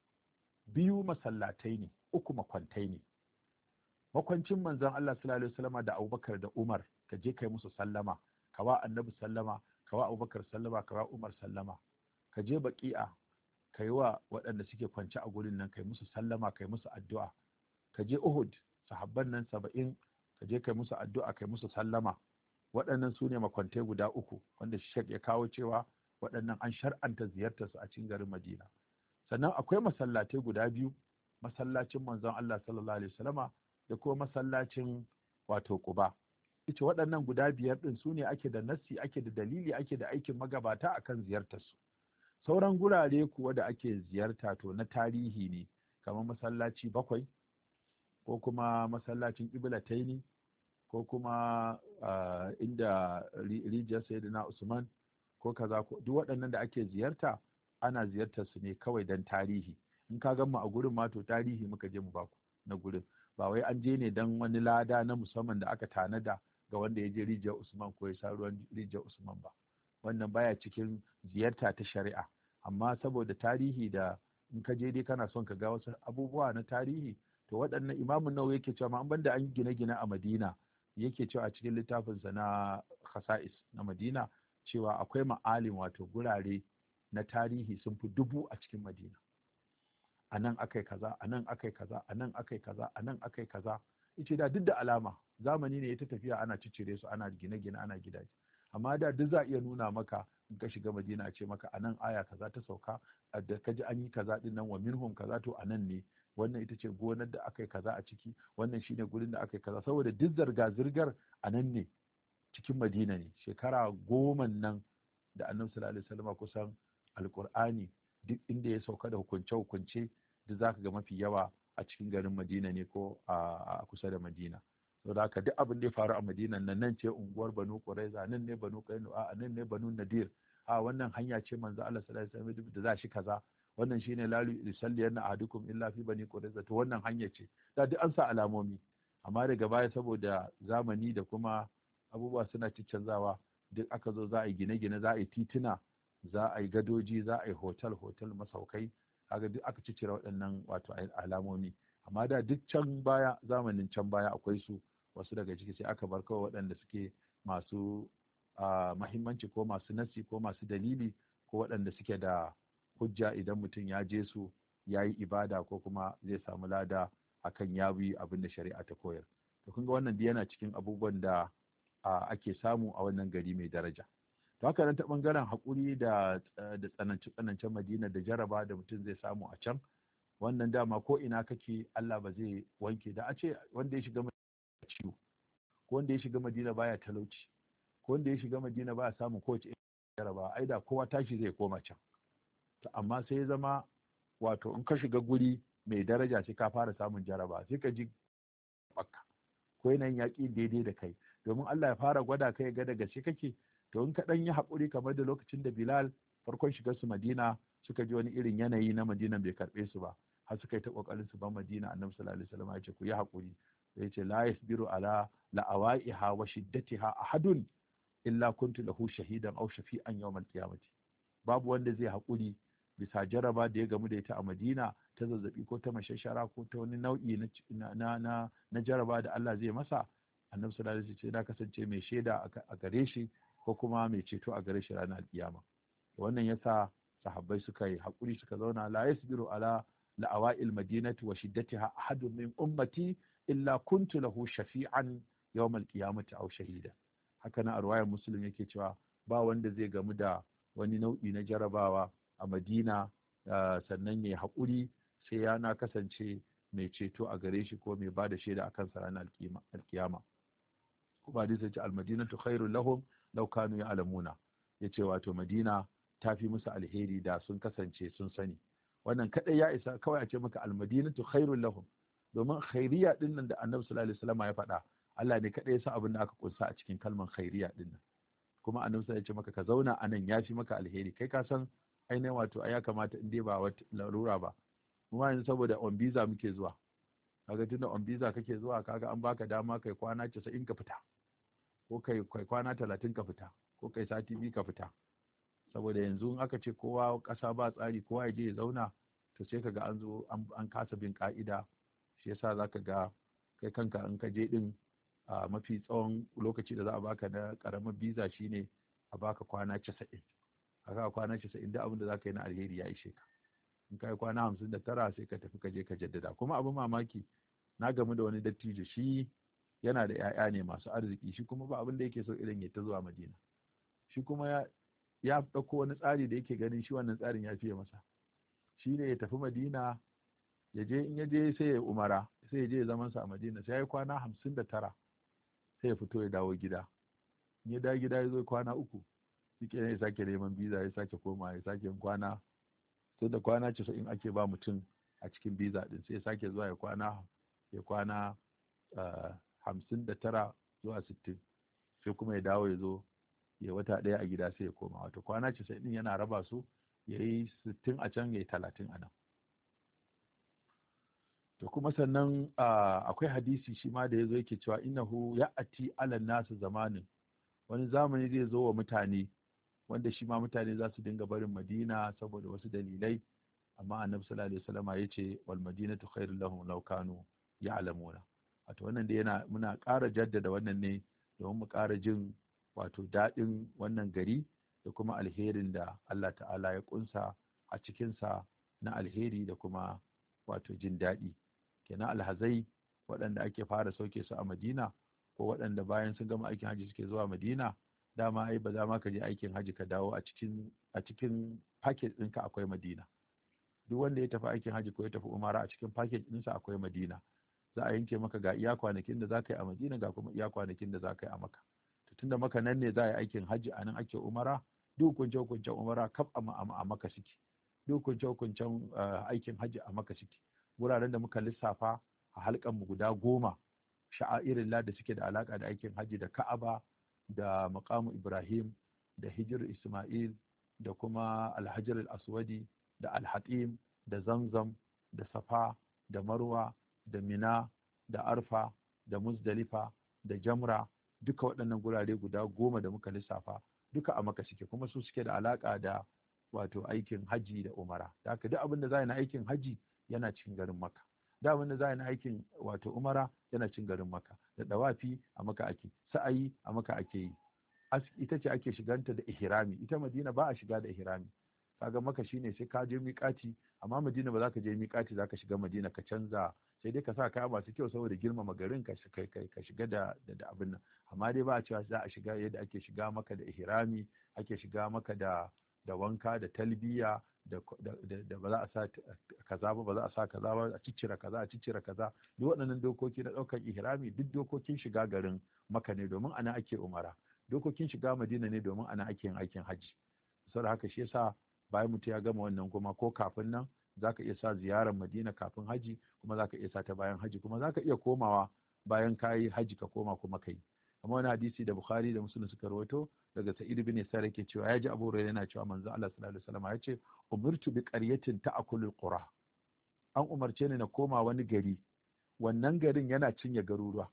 Biyu masallatai ne, uku makwantai ne. Makwancin manzon Allah sallallahu alaihi wasallam da Abubakar da Umar, ka je kai musu sallama, ka wa Annabi sallama, ka wa Abubakar sallama, ka wa Umar sallama. Ka je Baqi'a, ka yi wa waɗanda suke kwance a gurin nan kai musu sallama, kai musu addu'a. Ka je Uhud, sahabban nan saba'in ka je kai musu addu'a kai musu sallama. Waɗannan su ne makwantai guda uku wanda Sheikh ya kawo cewa waɗannan an shar'anta ziyartar su a cikin garin Madina. Sannan akwai masallatai guda biyu, masallacin manzon Allah sallallahu alaihi wasallama da kuma masallacin wato Quba. Ita waɗannan guda biyar ɗin su ne ake da nassi, ake da dalili, ake da aikin magabata akan ziyartar su. Sauran gurare kuwa da ake ziyarta to na tarihi ne, kamar masallaci bakwai ko kuma masallacin Iblataini ko kuma uh, inda rijiyar Sayyidina Usman ko kaza ko duk waɗannan da ake ziyarta ana ziyartar su ne kawai don tarihi. In ka gan mu a gurin ma to tarihi muka je mu baku na gurin, ba wai an je ne don wani lada na musamman da aka tanada ga wanda ya je rijiyar Usman ko ya sha ruwan rijiyar Usman ba. Wannan baya cikin ziyarta ta shari'a, amma saboda tarihi da in ka je dai kana son ka ga wasu abubuwa na tarihi, to waɗannan Imamun Nawawi yake cewa ma an banda an gine-gine a Madina, yake cewa a cikin littafinsa na Khasa'is na Madina cewa akwai ma'alim wato gurare na tarihi sun fi dubu a cikin Madina. A nan akai kaza, a nan akai kaza, a nan akai kaza, a nan akai kaza. Ice da duk da alama zamani ne ya ta tafiya ana ciccire su, ana gine-gine, ana gidaje. Amma da duk za a iya nuna maka in ka shiga Madina a ce maka a nan aya kaza ta sauka, da ka ji an yi kaza din nan wa minhum kaza to a nan ne. Wannan ita ce gonar da aka yi kaza a ciki, wannan shine gurin da aka yi kaza, saboda duk zirga-zirgar a nan ne cikin Madina ne. Shekara goma nan da Annabi sallallahu alaihi wasallam kusan Alƙur'ani duk inda ya sauka da hukunce-hukunce duk zaka ga mafi yawa a cikin garin Madina ne ko a kusa da Madina. Saboda haka duk abin da ya faru a Madina nan nan ce unguwar Banu Quraiza, nan ne Banu Qainuqa, a nan ne Banu Nadir, a wannan hanya ce manzo Allah sallallahu alaihi wasallam da za shi kaza, wannan shine la yusalliyanna ahadukum illa fi bani Quraiza, to wannan hanya ce. Da duk an sa alamomi, amma daga baya saboda zamani da kuma abubuwa suna ciccanzawa duk aka zo za a yi gine-gine, za a yi tituna, za a yi gadoji, za a yi hotel-hotel masaukai, kaga duk aka ciccire waɗannan wato alamomi. Amma da duk can baya, zamanin can baya akwai su, wasu daga ciki sai aka bar kawai waɗanda suke masu mahimmanci ko masu nasi ko masu dalili ko waɗanda suke da hujja idan mutum ya je su ya yi ibada ko kuma zai samu lada akan ya bi abin da shari'a ta koyar. To kun ga wannan yana cikin abubuwan da ake samu a wannan gari mai daraja. To haka nan ta bangaren haƙuri da da tsananci tsanancen Madina da jaraba da mutum zai samu a can, wannan dama ko ina kake Allah ba zai wanke. Da a ce wanda ya shiga Madina ciwo, ko wanda ya shiga Madina baya talauci, ko wanda ya shiga Madina baya samun kowace jaraba, ai da kowa tashi zai koma can. To amma sai ya zama wato in ka shiga guri mai daraja sai ka fara samun jaraba, sai ka ji bakka ko yanayin yaƙi daidai da kai, domin Allah ya fara gwada kai ga daga shi kake. To in ka ɗan yi haƙuri kamar da lokacin da Bilal farkon shigar su Madina suka ji wani irin yanayi na Madina bai karɓe su ba, har suka yi ta ƙoƙarin su ba Madina. Annabi sallallahu alaihi wasallam ya ce ku yi haƙuri, ya ce la yasbiru ala la'awaiha wa shiddatiha ahadun illa kuntu lahu shahidan aw shafi'an yawm al-qiyamati. Babu wanda zai haƙuri bisa jaraba da ya gamu da ita a Madina ta zazzabi ko ta mashashara ko ta wani nau'i na na na, na jaraba da Allah zai masa. Annabi sallallahu alaihi wasallam ce na kasance mai shaida a gare shi ko kuma mai ceto a gare shi ranar alkiyama. Wannan yasa sahabbai suka yi haƙuri suka zauna. La yasbiru ala la'awa'il madinati wa shiddatiha ahadun min ummati illa kuntu lahu shafi'an yawm al-qiyamati aw shahida. Haka na arwayar Muslim yake cewa ba wanda zai gamu da wani nau'i na jarabawa a Madina sannan ya haƙuri sai ya na kasance mai ceto a gare shi ko mai ba da shaida akan sa ranar alkiyama. Kuma hadisi ce al-madinatu khairul lahum law kanu ya'lamuna, yace wato Madina ta fi musu alheri da sun kasance sun sani. Wannan kadai ya isa kawai a ce maka al-madinatu khairul lahum, domin khairiyya din nan da Annabi sallallahu alaihi wasallam ya faɗa, Allah ne kadai ya san abin da aka kunsa a cikin kalmar khairiyya din nan. Kuma Annabi sallallahu alaihi wasallam ya ce maka ka zauna anan ya fi maka alheri. Kai ka san ainihin wato ya kamata in dai ba wata larura ba. Kuma yanzu saboda on visa muke zuwa, kaga tunda on visa kake zuwa kaga an baka dama kai kwana casa'in ka fita, ko kai kwana talatin ka fita, ko kai sati biyu ka fita. Saboda yanzu in aka ce kowa ƙasa ba tsari kowa ya je ya zauna, to sai kaga an zo an kasa bin ka'ida. Shi yasa zaka ga kai kanka in ka je din a mafi tsawon lokaci da za a baka na karamar visa shine a baka kwana casa'in. Haka kwana casa'in da abin da zaka yi na alheri ya ishe ka. In ka yi kwana hamsin da tara sai ka tafi ka je ka jaddada. Kuma abin mamaki na gamu da wani dattijo, shi yana da 'ya'ya ne masu arziki, shi kuma ba abin da yake so irin ya ta zuwa Madina. Shi kuma ya ya ɗauko wani tsari da yake ganin shi wannan tsarin ya fiye masa, shi ne ya tafi Madina, ya je in ya je sai ya umara, sai ya je ya zaman sa a Madina, sai ya yi kwana hamsin da tara sai ya fito ya dawo gida. In ya dawo gida ya zo kwana uku, shi kenan ya sake neman biza, ya sake koma, ya sake kwana, sai da kwana casa'in ake ba mutum a cikin biza din, sai ya sake zuwa ya kwana ya kwana hamsin da tara zuwa sittin, sai kuma ya dawo ya zo ya wata ɗaya a gida sai ya koma. Wato kwana casa'in din yana raba su, ya yi sittin a can, ya yi talatin a nan. To kuma sannan akwai hadisi shi ma da ya zo yake cewa innahu ya'ati ala nasu zamanin, wani zamani zai zo wa mutane wanda shi ma mutane za su dinga barin Madina saboda wasu dalilai, amma annabi sallallahu alaihi wasallam ya ce wal madinatu khairul lahum law kanu ya'lamuna. Wato wannan dai yana muna ƙara jaddada wannan ne domin mu ƙara jin wato daɗin wannan gari da kuma alherin da Allah ta'ala ya kunsa a cikinsa na alheri da kuma wato jin daɗi. Kenan alhazai waɗanda ake fara sauke su a Madina, ko waɗanda bayan sun gama aikin haji suke zuwa Madina, dama ai ba za ma ka je aikin haji ka dawo a cikin a cikin package ɗinka akwai Madina. Duk wanda ya tafi aikin haji ko ya tafi umara, a cikin package ɗinsa akwai Madina. Za a yanke maka ga iya kwanakin da za ka yi a Madina, ga kuma iya kwanakin da za ka yi a Makka. To tunda Makka nan ne za a yi aikin haji, a nan ake umara, duk hukunce hukuncen umara kaf a Makka suke, duk hukunce hukuncen aikin haji a Makka suke. Wuraren da muka lissafa a halkan mu guda goma sha'airin da suke da alaka da aikin haji, da Ka'aba, da Maqamu Ibrahim, da Hijr Isma'il, da kuma Al-Hajar Al-Aswadi, da Al-Hatim, da Zamzam, da Safa, da Marwa, da Mina, da Arfa, da Muzdalifa, da Jamra, duka waɗannan gurare guda goma da muka lissafa duka a Makka suke, kuma su suke da alaka da wato aikin haji da umara. Da haka duk abin da za yi na aikin haji yana cikin garin Makka, da abin da za yi na aikin wato umara yana cikin garin Makka. Da dawafi a Makka ake, sa'ayi a Makka ake yi, ita ce ake shiganta da ihrami. Ita Madina ba a shiga da ihrami. Kaga Makka shine sai ka je miƙati, amma Madina ba za ka je miƙati, za ka shiga Madina ka canza, sai dai ka sa kaya masu kyau saboda girmama garin, ka ka shiga da da abin nan. Amma dai ba a cewa za a shiga yadda ake shiga Makka da ihrami, ake shiga Makka da da wanka da talbiya, da da ba za a sa kaza ba, ba za a sa kaza ba, a ciccire kaza, a ciccire kaza. Duk waɗannan dokoki na ɗaukar ihrami duk dokokin shiga garin Makka ne, domin ana ake umara. Dokokin shiga Madina ne, domin ana ake yin aikin haji. Saboda haka shi yasa bayan mutum ya gama wannan, kuma ko kafin nan za ka iya sa ziyarar Madina kafin haji, kuma za ka iya sa ta bayan haji, kuma za ka iya komawa bayan ka yi haji ka koma kuma kai. Amma wani hadisi da Bukhari da Muslim suka rawaito daga Sa'id bin Sa'id yake cewa ya ji Abu Hurairah yana cewa manzo Allah sallallahu alaihi wasallam ya ce umirtu bi qaryatin ta'kulul qura, an umarce ni na koma wani gari, wannan garin yana cinye garuruwa.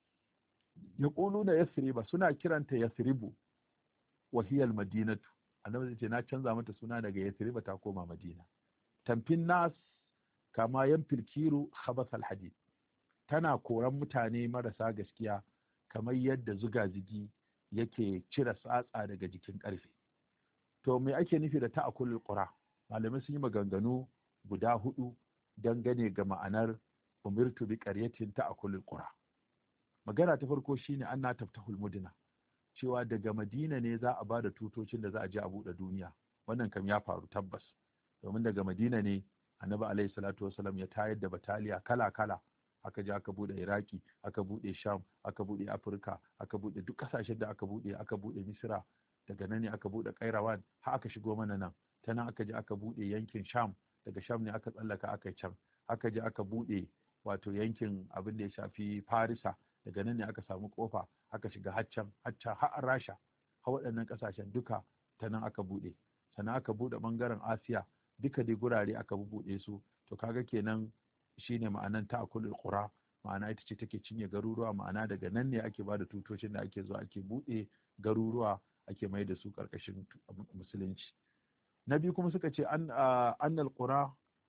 Yaquluna Yasriba, suna kiranta Yasribu, wa hiya al-Madinatu. Annabi zai ce na canza mata suna daga Yasriba ta koma Madina. Tamfin nas kama yanfil kiru khabath al-hadid, tana koran mutane marasa gaskiya kamar yadda zuga-zugi yake cire tsatsa daga jikin ƙarfe. To me ake nufi da ta'akulul qura? Malamai sun yi maganganu guda hudu dangane ga ma'anar umirtu bi qaryatin ta'akulul qura. Magana ta farko shine anna taftahul mudina, cewa daga Madina ne za a ba da tutocin da za a je a buɗe duniya. Wannan kam ya faru tabbas, domin daga Madina ne Annabi alaihi salatu wasallam ya tayar da bataliya kala-kala, aka je aka bude Iraki, aka bude Sham, aka bude Afirka, aka bude duk kasashen da aka bude, aka bude Misra, daga nan ne aka bude Kairawan, har aka shigo mana nan. Ta nan aka je aka bude yankin Sham, daga Sham ne aka tsallaka aka can, aka je aka bude wato yankin abin da ya shafi Farisa, daga nan ne aka samu kofa aka shiga haccan hacca har Rasha, har waɗannan kasashen duka ta nan aka bude. Sannan aka bude bangaren Asiya, duka dai gurare aka bubuɗe su. To kaga kenan shine ma'anan ta'kulul qura, ma'ana ita ce take cinye garuruwa, ma'ana daga nan ne ake bada tutocin da ake zuwa ake buɗe garuruwa, ake mai da su ƙarƙashin musulunci. Na biyu kuma suka ce an annal qura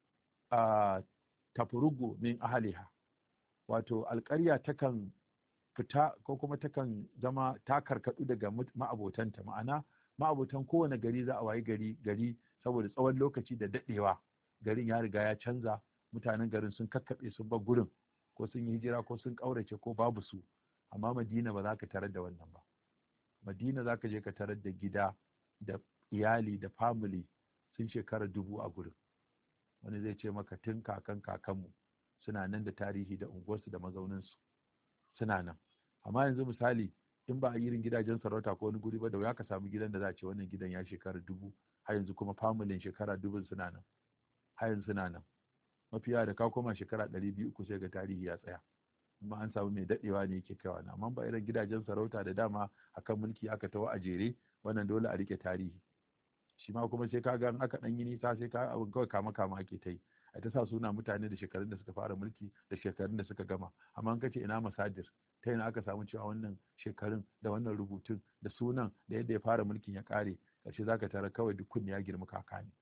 tafrugu min ahliha, wato alƙarya takan fita ko kuma takan zama ta karkadu daga ma'abotanta, ma'ana ma'abotan kowane gari za a wayi gari gari saboda tsawon lokaci da daɗewa garin ya riga ya canza, mutanen garin sun kakkaɓe sun bar gurin, ko sun yi hijira ko sun ƙaurace ko babu su. amma Madina ba za ka tarar da wannan ba. Madina za ka je ka tarar da gida da iyali da family sun shekara dubu a gurin. Wani zai ce maka tun kakan kakanmu suna nan da tarihi da unguwarsu da mazauninsu suna nan. Amma yanzu misali in ba a irin gidajen sarauta ko wani guri ba da wuya ka samu gidan da za a ce wannan gidan ya shekara dubu har yanzu kuma familin shekara dubun suna nan har yanzu suna nan. Mafiya da ka koma shekara ɗari biyu uku sai ga tarihi ya tsaya, kuma an samu mai daɗewa ne yake kaiwa na. Amma ba irin gidajen sarauta da dama akan mulki aka tawo a jere, wannan dole a rike tarihi. Shi ma kuma sai ka ga aka ɗan yi nisa sai ka abin kawai kama kama ake ta yi, a ta sa suna mutane da shekarun da suka fara mulki da shekarun da suka gama. Amma an kace ina masadir, ta yana aka samu cewa wannan shekarun da wannan rubutun da sunan da yadda ya fara mulkin ya ƙare, ƙarshe za ka tara kawai duk kun ya girma kaka ne.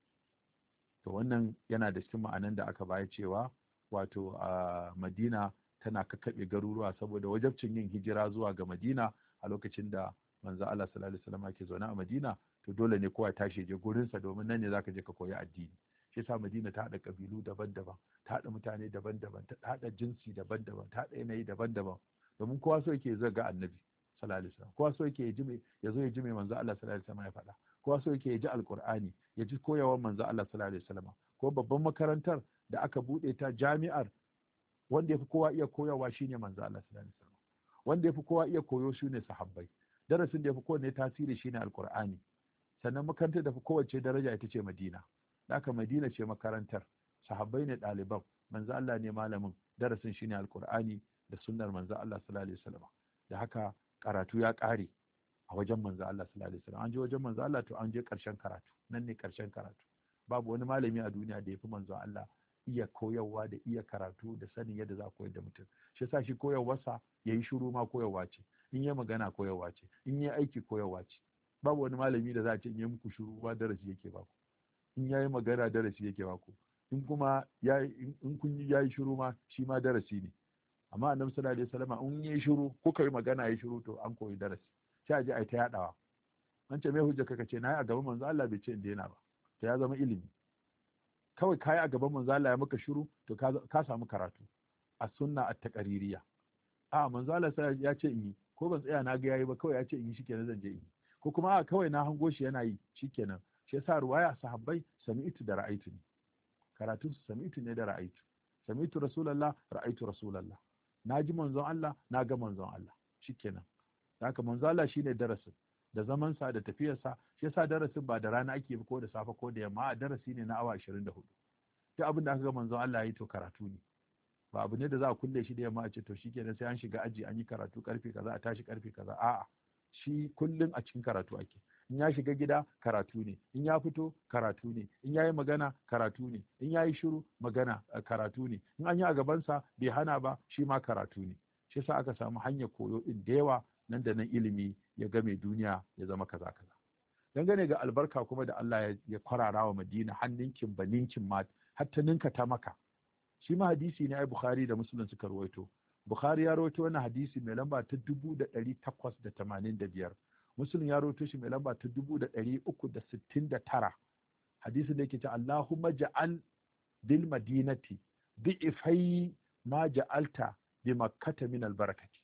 To wannan yana da cikin ma'anan da aka bayar cewa wato a Madina tana kakkaɓe garuruwa saboda wajabcin yin hijira zuwa ga Madina a lokacin da manzo Allah sallallahu alaihi wasallam ke zaune a Madina, to dole ne kowa ya tashi je gurinsa domin nan ne zaka je ka koyi addini. Shi yasa Madina ta haɗa ƙabilu daban-daban, ta haɗa mutane daban-daban, ta haɗa jinsi daban-daban, ta haɗa yanayi daban-daban, domin kowa so yake zo ga Annabi sallallahu alaihi wasallam, kowa so yake ji ya zo ya ji mai manzo Allah sallallahu alaihi wasallam ya faɗa, kowa so yake ya ji alqur'ani, ya ji koyawar manzo Allah sallallahu alaihi wasallam. Ko babban makarantar da aka buɗe ta jami'ar, wanda yafi kowa iya koyarwa shine manzo Allah sallallahu alaihi wasallam, wanda yafi kowa iya koyo shine sahabbai, darasin da yafi kowanne tasiri shine alqur'ani. Sannan makarantar da fi kowace daraja ita ce Madina. Haka Madina ce makarantar, sahabbai ne ɗaliban, manzo Allah ne malamin, darasin shine alqur'ani da sunnar manzo Allah sallallahu alaihi wasallam. Da haka karatu ya ƙare a wajen manzo Allah sallallahu alaihi wasallam. An je wajen manzo Allah to an je ƙarshen karatu, nan ne ƙarshen karatu. Babu wani malami a duniya da ya fi manzo Allah iya koyarwa da iya karatu da sanin yadda za a koyar da mutum. Shi yasa shi koyarwarsa yayi shiru ma koyarwa ce, in yi magana koyarwa ce, in yi aiki koyarwa ce. Babu wani malami da za a ce in yi muku shiru ba darasi yake ba ku, in yayi magana darasi yake ba ku, in kuma in kun yi yayi shiru ma shi ma darasi ne. Amma annabi sallallahu alaihi wasallam in yi shiru ko kai magana yayi shiru to an koyi darasi, sai a je a yi ta yadawa. An ce mai hujja kaka ce nayi a gaban manzo Allah bai ce in daina ba, to ya zama ilimi. Kawai kai a gaban manzo Allah ya maka shiru to ka samu karatu a sunna at-taqririyya. A manzo Allah sai ya ce in yi, ko ban tsaya na ga yayi ba, kawai ya ce in yi shikenan zan je in yi. Ko kuma a kawai na hango shi yana yi shikenan. Shi yasa ruwaya sahabbai sami'tu da ra'aitu ne, karatun su sami'tu ne da ra'aitu. Sami'tu rasulullah ra'aitu rasulullah, na ji manzon Allah na ga manzon Allah, shikenan. Haka manzon Allah shine darasin da zaman sa da tafiyar sa. Shi yasa darasin ba da rana ake ko da safe ko da yamma, a darasi ne na awa ashirin da hudu. Duk abin da aka ga manzon Allah yayi to karatu ne, ba abu ne da za a kulle shi da yamma a ce to shikenan sai an shiga aji an yi karatu karfe kaza a tashi karfe kaza. A'a, shi kullum a cikin karatu ake. In ya shiga gida karatu ne, in ya fito karatu ne, in ya yi magana karatu ne, in ya yi shiru magana karatu ne, in an yi a gabansa bai hana ba shi ma karatu ne. Shi yasa aka samu hanyar koyo din da yawa, nan da nan ilimi ya game duniya ya zama kaza kaza. Dangane ga albarka kuma da Allah ya kwarara wa Madina hannunkin ba ninkin ma har ta ninka ta maka. Shi ma hadisi ne ai Bukhari da Muslim suka rawaito. Bukhari ya rawaito wannan hadisi mai lamba ta dubu da ɗari takwas da tamanin da biyar. Muslim ya rawaito shi mai lamba ta dubu da ɗari uku da sittin da tara. Hadisin da yake ce Allahumma ja'al bil madinati bi'ifai ma ja'alta bi makkata min albarakati.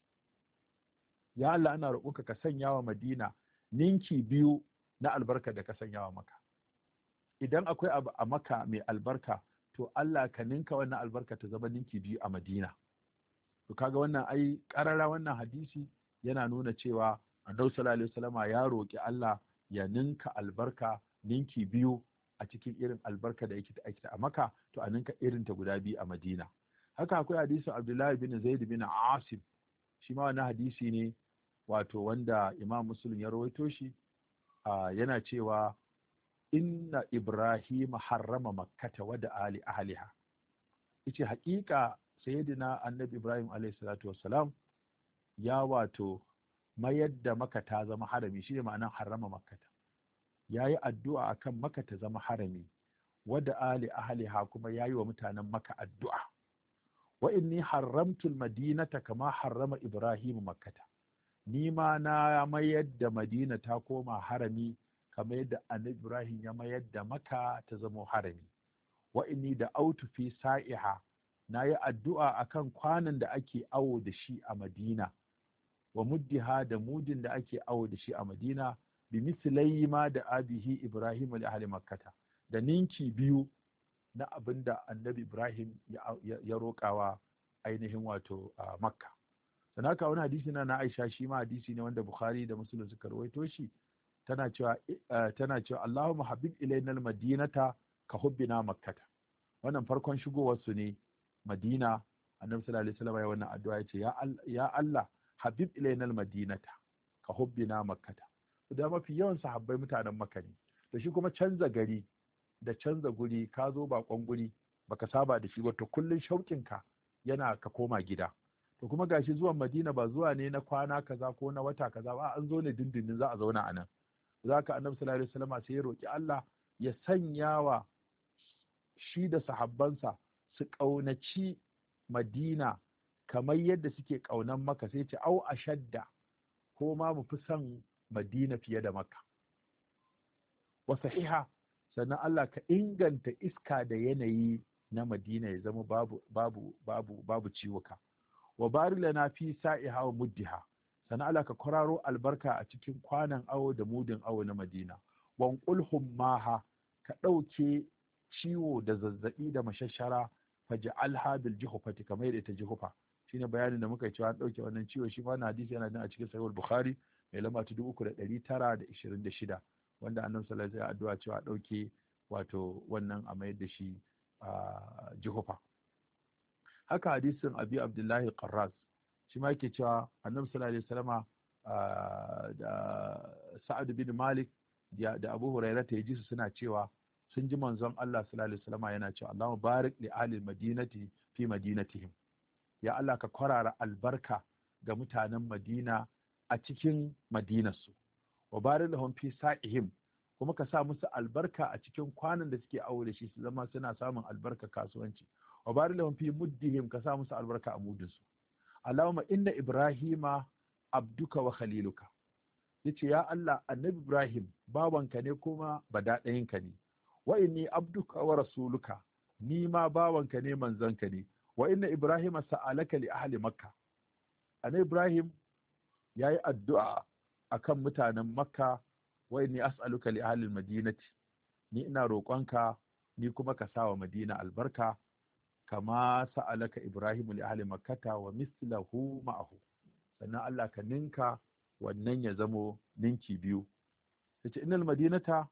Ya Allah, ana roƙonka ka sanya wa Madina ninki biyu na albarka da ka sanya wa Makka. Idan akwai abu a Makka mai albarka, to Allah ka ninka wannan albarka ta zama ninki biyu a Madina. To kaga wannan ai karara wannan hadisi yana nuna cewa Annabi sallallahu alaihi wasallam ya roki Allah ya ninka albarka ninki biyu a cikin irin albarka da yake ta a Makka, to a ninka irin ta guda biyu a Madina. Haka akwai hadisin Abdullahi bin Zaid bin Asim, shi ma wannan hadisi ne wato wanda Imam Muslim ya rawaito shi, yana cewa inna Ibrahim harrama makkata wa da ali ahliha. Yace haƙiƙa sayyidina annabi Ibrahim alayhi salatu wassalam ya wato mayar da Makka ta zama harami, shi ne ma'anar harrama makkata. Yayi addu'a akan Makka ta zama harami, wa da ali ahliha kuma yayi wa mutanen Makka addu'a. Wa inni haramtu al-madinata kama harrama Ibrahim makkata. Ni ma na mayar da Madina ta koma harami kamar yadda annabi Ibrahim ya mayar da Makka ta zama harami. Wa inni da autu fi sa'iha, na yi addu'a akan kwanan da ake awo da shi a Madina, wa muddiha da mudin da ake awo da shi a Madina bi mislai ma da abihi Ibrahim li ahli makkata da ninki biyu na abinda annabi Ibrahim ya roƙawa ainihin wato a Makka. Dan haka wani hadisi na Aisha shi ma hadisi ne wanda Bukhari da Muslim suka rawaito shi, tana cewa tana cewa Allahumma habib ilaina al-madinata ka hubbina makkata. Wannan farkon shigowar su ne Madina, annabi sallallahu alaihi wasallam ya wannan addu'a ya ce ya Allah habib ilaina al-madinata ka hubbina makkata. Da mafi yawan sahabbai mutanen Makka ne, to shi kuma canza gari da canza guri, ka zo bakon guri baka saba da shi ba, to kullun shauƙin ka yana ka koma gida. To kuma gashi zuwan Madina ba zuwa ne na kwana kaza ko na wata kaza ba, an zo ne dindindin za a zauna a nan. Zaka annabi sallallahu alaihi wasallam sai ya roki Allah ya sanya wa shi da sahabbansa su ƙaunaci Madina kamar yadda suke ƙaunan Makka, sai ce au ashadda, ko ma mu fi son Madina fiye da Makka. Wa sahiha, sannan Allah ka inganta iska da yanayi na Madina ya zama babu babu babu babu ciwuka. Wa barik lana fi sa'iha wa muddiha, sannan Allah ka kwararo albarka a cikin kwanan awo da mudin awo na Madina. Wan qulhum maha, ka ɗauke ciwo da zazzabi da mashashara, faj'alha bil juhfati, kamar yadda ta juhfa. Shine bayanin da muka yi cewa an ɗauke wannan ciwo, shi ma na hadisi yana nan a cikin sahih al-Bukhari mai lamba ta dubu uku da ɗari tara da ishirin da shida, wanda annabi sallallahu alaihi wasallam addu'a cewa a ɗauke wato wannan a mayar da shi a juhufa. Haka hadisin Abi Abdullahi Qarraz shi ma yake cewa annabi sallallahu alaihi wasallam da Sa'ad bin Malik da Abu Hurairah ta ji su suna cewa sun ji manzon Allah sallallahu alaihi wasallam yana cewa Allahumma barik li ahli madinati fi madinatihim, ya Allah ka kwarara albarka ga mutanen Madina a cikin madinarsu, wa barik lahum fi sa'ihim, kuma ka sa musu albarka a cikin kwanan da suke awo da shi su zama suna samun albarka kasuwanci, wa barik lahum fi muddihim, ka sa musu albarka a mudinsu. Allahumma inna Ibrahima abduka wa khaliluka, yace ya Allah annabi Ibrahim bawanka ne kuma badadayinka ne, wa inni abduka wa rasuluka, ni ma bawanka ne manzanka ne, wa inna Ibrahima sa'alaka li ahli makka, annabi Ibrahim yayi addu'a akan mutanen Makka, wa inni as'aluka li ahli madinati, ni ina roƙonka ni kuma ka sawa Madina albarka, kama sa'alaka Ibrahim li ahli makkata wa mislahu ma'ahu, sannan Allah ka ninka wannan ya zamo ninki biyu. Yace innal madinata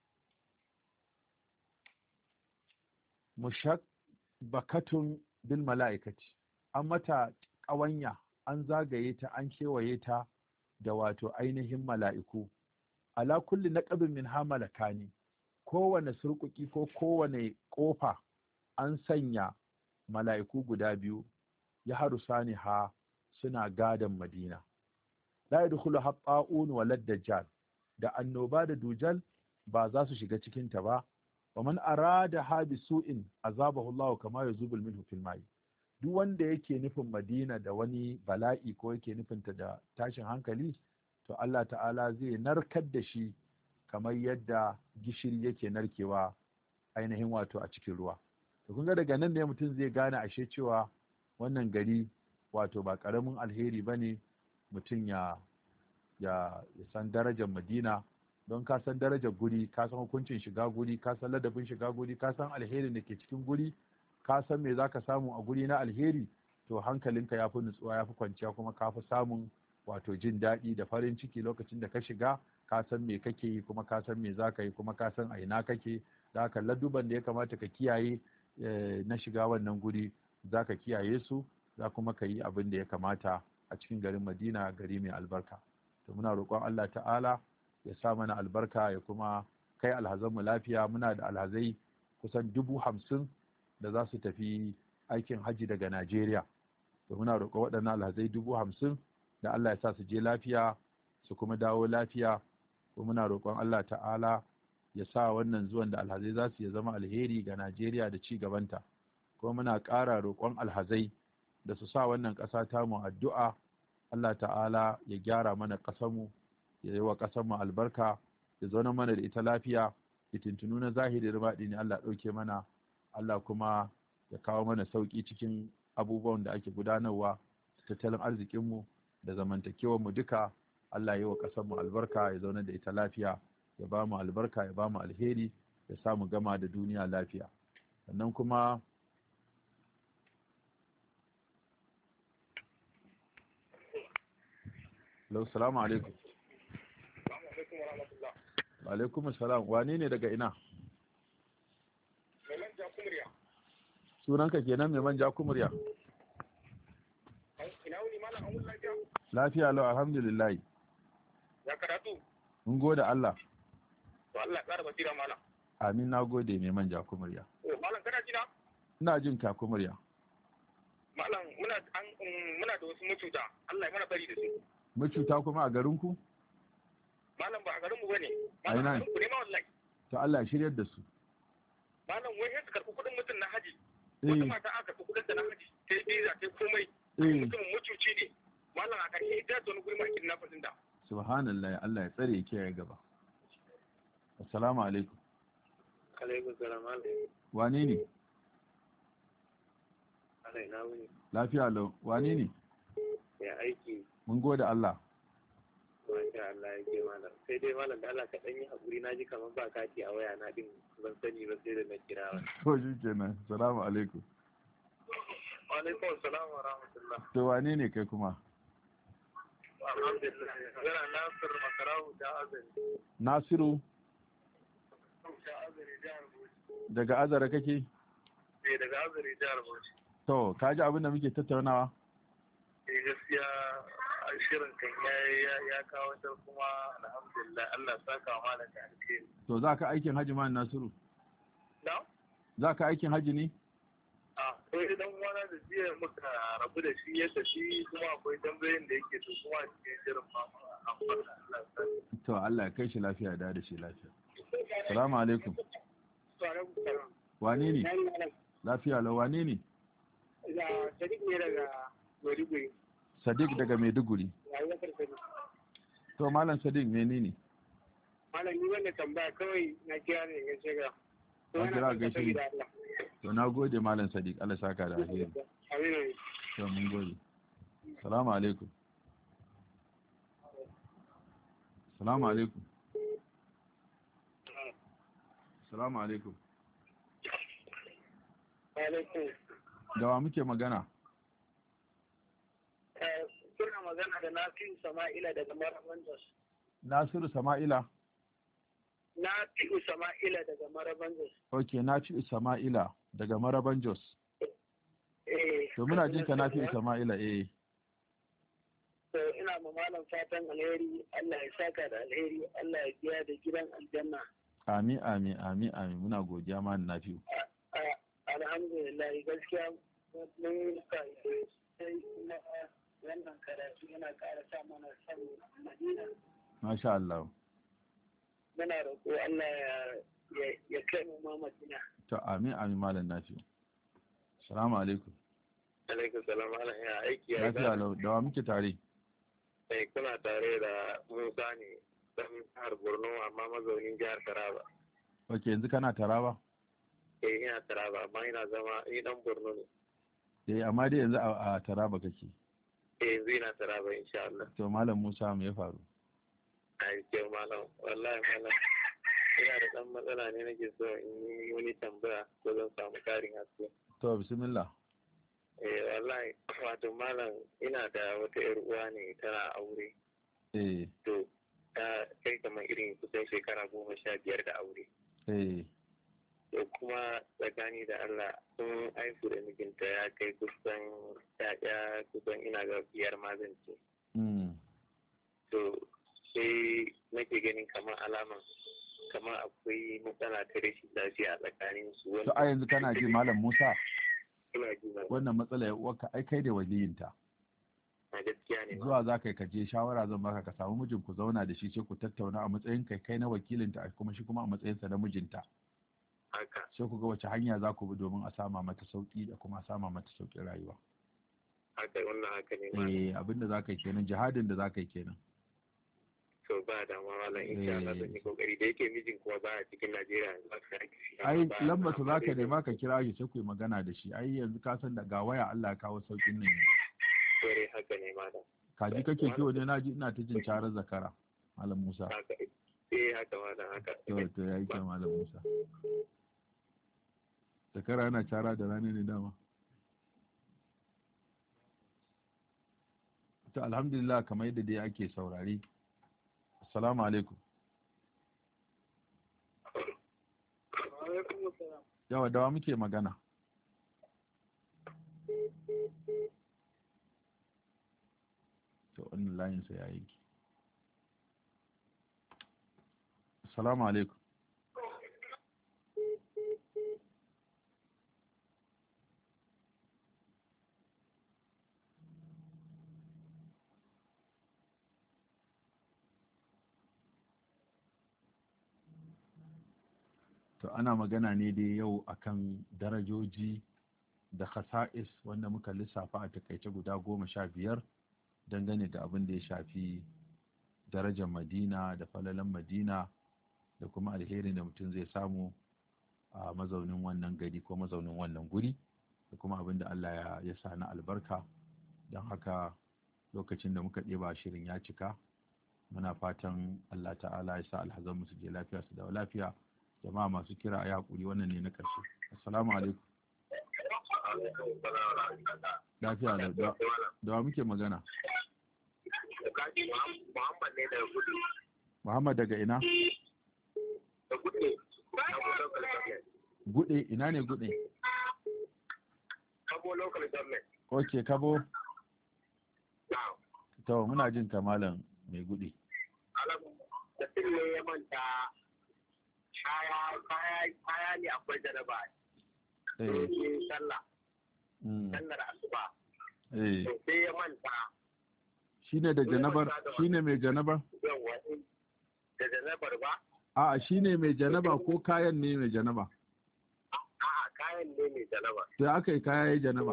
mushabbakatun bil mala'ikati, an mata ƙawanya, an zagaye ta, an kewaye ta da wato ainihin mala'iku. Ala kulli naqabin min ha malakani, kowane surkuki ko kowane ƙofa an sanya mala'iku guda biyu, ya harusani ha, suna gadan Madina. La yadkhulu hatta'un wa dajjal, da annoba da dujal ba za su shiga cikin ta ba. Wa man arada ha bi su'in azabahu Allah kama yazubul minhu fil ma'i, duk wanda yake nufin Madina da wani bala'i ko yake nufinta da tashin hankali, to Allah ta'ala zai narkar da shi kamar yadda gishiri yake narkewa ainihin wato a cikin ruwa. To kun ga daga nan ne mutum zai gane ashe cewa wannan gari wato ba karamin alheri bane mutum ya ya san darajar Madina, don ka san darajar guri, ka san hukuncin shiga guri, ka san ladabin shiga guri, ka san alherin da ke cikin guri, ka san me zaka samu a guri na alheri, to hankalinka ya fi nutsuwa, ya fi kwanciya, kuma ka fi samun wato jin daɗi da farin ciki lokacin da ka shiga, ka san me kake yi, kuma ka san me zaka yi, kuma ka san a ina kake. Da haka laduban da ya kamata ka kiyaye na shiga wannan guri za ka kiyaye su, za kuma ka yi abin da ya kamata a cikin garin Madina, gari mai albarka. To muna roƙon Allah ta'ala ya sa mana albarka, ya kuma kai alhazanmu lafiya. Muna da alhazai kusan dubu hamsin da za su tafi aikin hajji daga Najeriya. To muna roƙon waɗannan alhazai dubu hamsin da Allah ya sa su je lafiya su kuma dawo lafiya. Ko muna roƙon Allah ta'ala ya sa wannan zuwan da alhazai za su ya zama alheri ga Najeriya da ci gabanta. Kuma muna ƙara roƙon alhazai da su sa wannan ƙasa tamu addu'a, Allah ta'ala ya gyara mana ƙasarmu, ya yi wa ƙasarmu albarka, ya zauna mana da ita lafiya, fitintunu na zahiri da baɗini Allah ɗauke mana, Allah kuma ya kawo mana sauƙi cikin abubuwan da ake gudanarwa, tattalin arzikinmu da zamantakewar mu duka. Allah ya yi wa ƙasar mu albarka, ya zauna da ita lafiya, ya ba mu albarka, ya ba mu alheri, ya sa mu gama da duniya lafiya. Sannan kuma Hello, salamu alaikum. Wa alaikum salam. Wane ne daga ina? Sunanka kenan mai manja kumurya? Lafiya lau, alhamdulillah. Ya karatu? Mun gode Allah. To Allah ƙara basira malam. Amin, na gode mai manja kumurya. Oh, malam kana jina? Ina jin ka kumurya. Malam muna an muna da wasu mututa. Allah ya mana bari da su. Mututa kuma a garin ku? Malam ba a garin mu bane. A ina ne? Ku ne ma wallahi. To Allah ya shiryar da su. Malam wai sai su karɓi kuɗin mutum na haji. Eh. Wata mata aka karɓi kuɗin ta na haji. Ta yi biza ta yi komai. Eh. Mutum mutuci ne. Malam a ƙarshe ita ta wani guri ma kidnapping da. Subhanallah, Allah ya tsare ya kiyaye gaba. Assalamu alaikum. Alaikum salam alaikum. Wane ne? Allah ina wuni. Lafiya lau. Wane ne? Ya aiki. Mun gode Allah. Masha Allah ya ke malam. Sai dai malam da Allah ka ɗan yi haƙuri, na ji kamar ba kati a waya na din ban sani ba sai da na kira wa. To shi kenan. Assalamu alaikum. Wa alaikum salam wa rahmatullah. To wane ne kai kuma? Alhamdulillah. Yana Nasir Makarahu da Azari. Nasiru Da Azari jihar Bauchi. daga Azara kake? Eh, daga Azari jihar Bauchi. To, ka ji abin da muke tattaunawa? Eh, gaskiya shirin kan ya ya kawo ta kuma alhamdulillah Allah saka wa malam da alheri. To, za ka aikin haji ma Nasiru? Na? Za ka aikin haji ne? Ah, akwai dan wani da jiya muka rabu da shi yadda shi kuma akwai tambayoyin da yake to kuma cikin shirin ma amfana Allah saka. To, Allah ya kai shi lafiya da da shi lafiya. Salamu alaikum. Wane ne? Lafiya lau, wane ne? Sadiq ne daga Maiduguri. Sadiq daga Maiduguri. To, Malam Sadiq menene? Malam ni wanda tambaya kawai na kira ne ga shiga. An kira gaishe. To, na gode Malam Sadiq, Allah saka da alheri. Amin. To, mun gode. Salamu alaikum. Salamu alaikum. Salamu alaikum. Alaikum. Da wa muke magana? Eh, kuna magana da Nafi'u Sama'ila daga Maraban Jos. Nasiru Sama'ila? Nafi'u Sama'ila daga Maraban Jos. Ok, Nafi'u Sama'ila daga Maraban Jos. Eh. To muna jin ka Nafi'u Sama'ila eh. To ina ma malam fatan alheri, Allah ya saka da alheri, Allah ya biya da gidan aljanna. Amin amin amin amin muna godiya ma Nafi'u. Alhamdulillah gaskiya mun ka sai na wannan karatu yana ƙara sa mana san Madina. Masha Allah. Muna roƙo Allah ya ya kai mu ma Madina. To amin amin malam Nafi'u. Assalamu alaikum. Alaikum salam ala ya aiki ya Lafiya lau, da wa muke tare? Eh kuna tare da Musa ne dan jihar Borno amma mazaunin jihar Taraba. Ok, yanzu kana Taraba? Eh ina Taraba amma ina zama ni dan Borno ne. Eh amma dai yanzu a a Taraba kake. Eh yanzu ina Taraba insha Allah. To malam Musa me ya faru? Ai ke malam wallahi malam ina da dan matsala ne nake so in yi wani tambaya ko zan samu karin haske. To bismillah. Eh wallahi wato malam ina da wata yar uwa ne tana aure. Eh. To ta kai kamar irin kusan shekara goma sha biyar da aure. Eh. To kuma tsakani da Allah sun haifu da mijinta ya kai kusan ya kusan ina ga biyar mazance. Mm. To sai nake ganin kamar alaman kamar akwai matsala ta rashin lafiya a tsakanin su. To a yanzu kana ji malam Musa? Ina ji malam. Wannan matsala ya uwarka ai kai da waliyinta. A gaskiya ne. Zuwa za ka je shawara zan baka ka samu mijin ku zauna da shi sai ku tattauna a matsayin kai kai na wakilinta kuma shi kuma a matsayinsa na mijinta. Haka. Sai ku ga wace hanya za ku bi domin a sama mata sauki da kuma a sama mata sauƙin rayuwa. Haka wannan haka ne malam. Eh abinda za ka yi kenan jihadin da za ka yi kenan. To ba da ma malam insha Allah zan yi kokari da yake mijin kuma ba a cikin Najeriya za ka yi shi. Ai lamba ta za ka nema ka kira shi sai ku yi magana da shi. Ai yanzu ka san da ga waya Allah ya kawo sauƙin nan. Dore haka ne malam. kaji kake kiwo ne na ji ina ta jin carar zakara malam Musa. Eh haka malam haka. To to yayi kyau malam Musa. Zakara yana cara da rana ne dama. To alhamdulillah kamar yadda dai ake saurari. Assalamu alaikum. Yawa dawa muke magana. To wannan layin sa yayi. Assalamu alaikum. To ana magana ne dai yau akan darajoji da khasa'is wanda muka lissafa a takaice guda goma sha biyar dangane da abin da ya shafi darajar Madina da falalan Madina da kuma alherin da mutum zai samu a mazaunin wannan gari ko mazaunin wannan guri da kuma abin da Allah ya sa na albarka. Don haka lokacin da muka ɗeba shirin ya cika, muna fatan Allah ta'ala ya sa alhazan mu su je lafiya su dawo lafiya. Jama'a masu kira a yaƙuri wannan ne na ƙarshe. Assalamu alaikum. Lafiya da da wa muke magana? Muhammad ne daga Gude. Muhammad daga ina? Da Gude. Gude ina ne Gude? Kabo local government. Ok, Kabo. Na'am. To muna jin kamalan mai Gude. Mutum ne ya manta kaya ne akwai jaraba. Eh. Sallah. Sallar asuba. Eh. Sai ya manta. Shine da janabar, shine mai janabar? Yawwa. Da janabar ba? A'a shine mai janaba ko kayan ne mai janaba? A'a kayan ne mai janaba. Sai aka yi kaya ya janaba.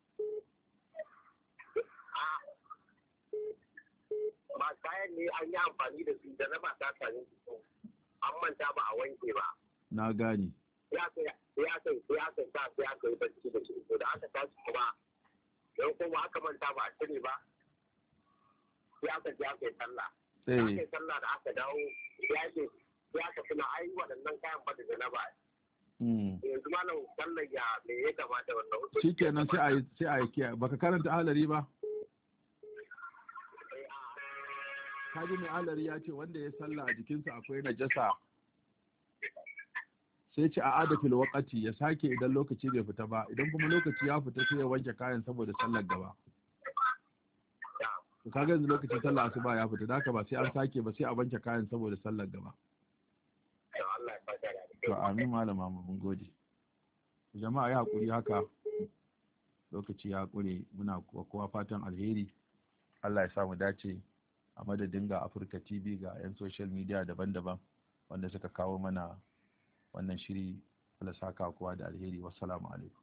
Ba kayan ne an yi amfani da su janaba ta sami su. An manta ba a wanke ba. Na gani. Ya kai ya kai ya kai sa sai aka yi bacci da shi. To da aka tashi kuma don kuma aka manta ba a cire ba. Sai aka je aka yi sallah. Eh. Aka yi sallah da aka dawo ya ce ya ka tuna ai waɗannan kayan ba da janaba. Yanzu malam sallar ya me ya kamata wannan. Shikenan sai a yi sai a yi baka karanta ahlari ba? Kaji mai ahlari ya ce wanda ya sallah a jikinsa akwai najasa sai ce a adafil waqati ya sake idan lokaci bai fita ba, idan kuma lokaci ya fita sai ya wanke kayan saboda sallar gaba. To kaga yanzu lokacin sallar asuba ya fita, haka ba sai an sake ba sai a wanke kayan saboda sallar gaba. To amin malama mun gode. Jama'a ya hakuri haka lokaci ya kure, muna kowa fatan alheri. Allah ya sa mu dace. A madadin ga Afirka T V ga 'yan social media daban-daban wanda suka kawo mana wannan shiri. Allah saka kowa da alheri. Wassalamu alaikum.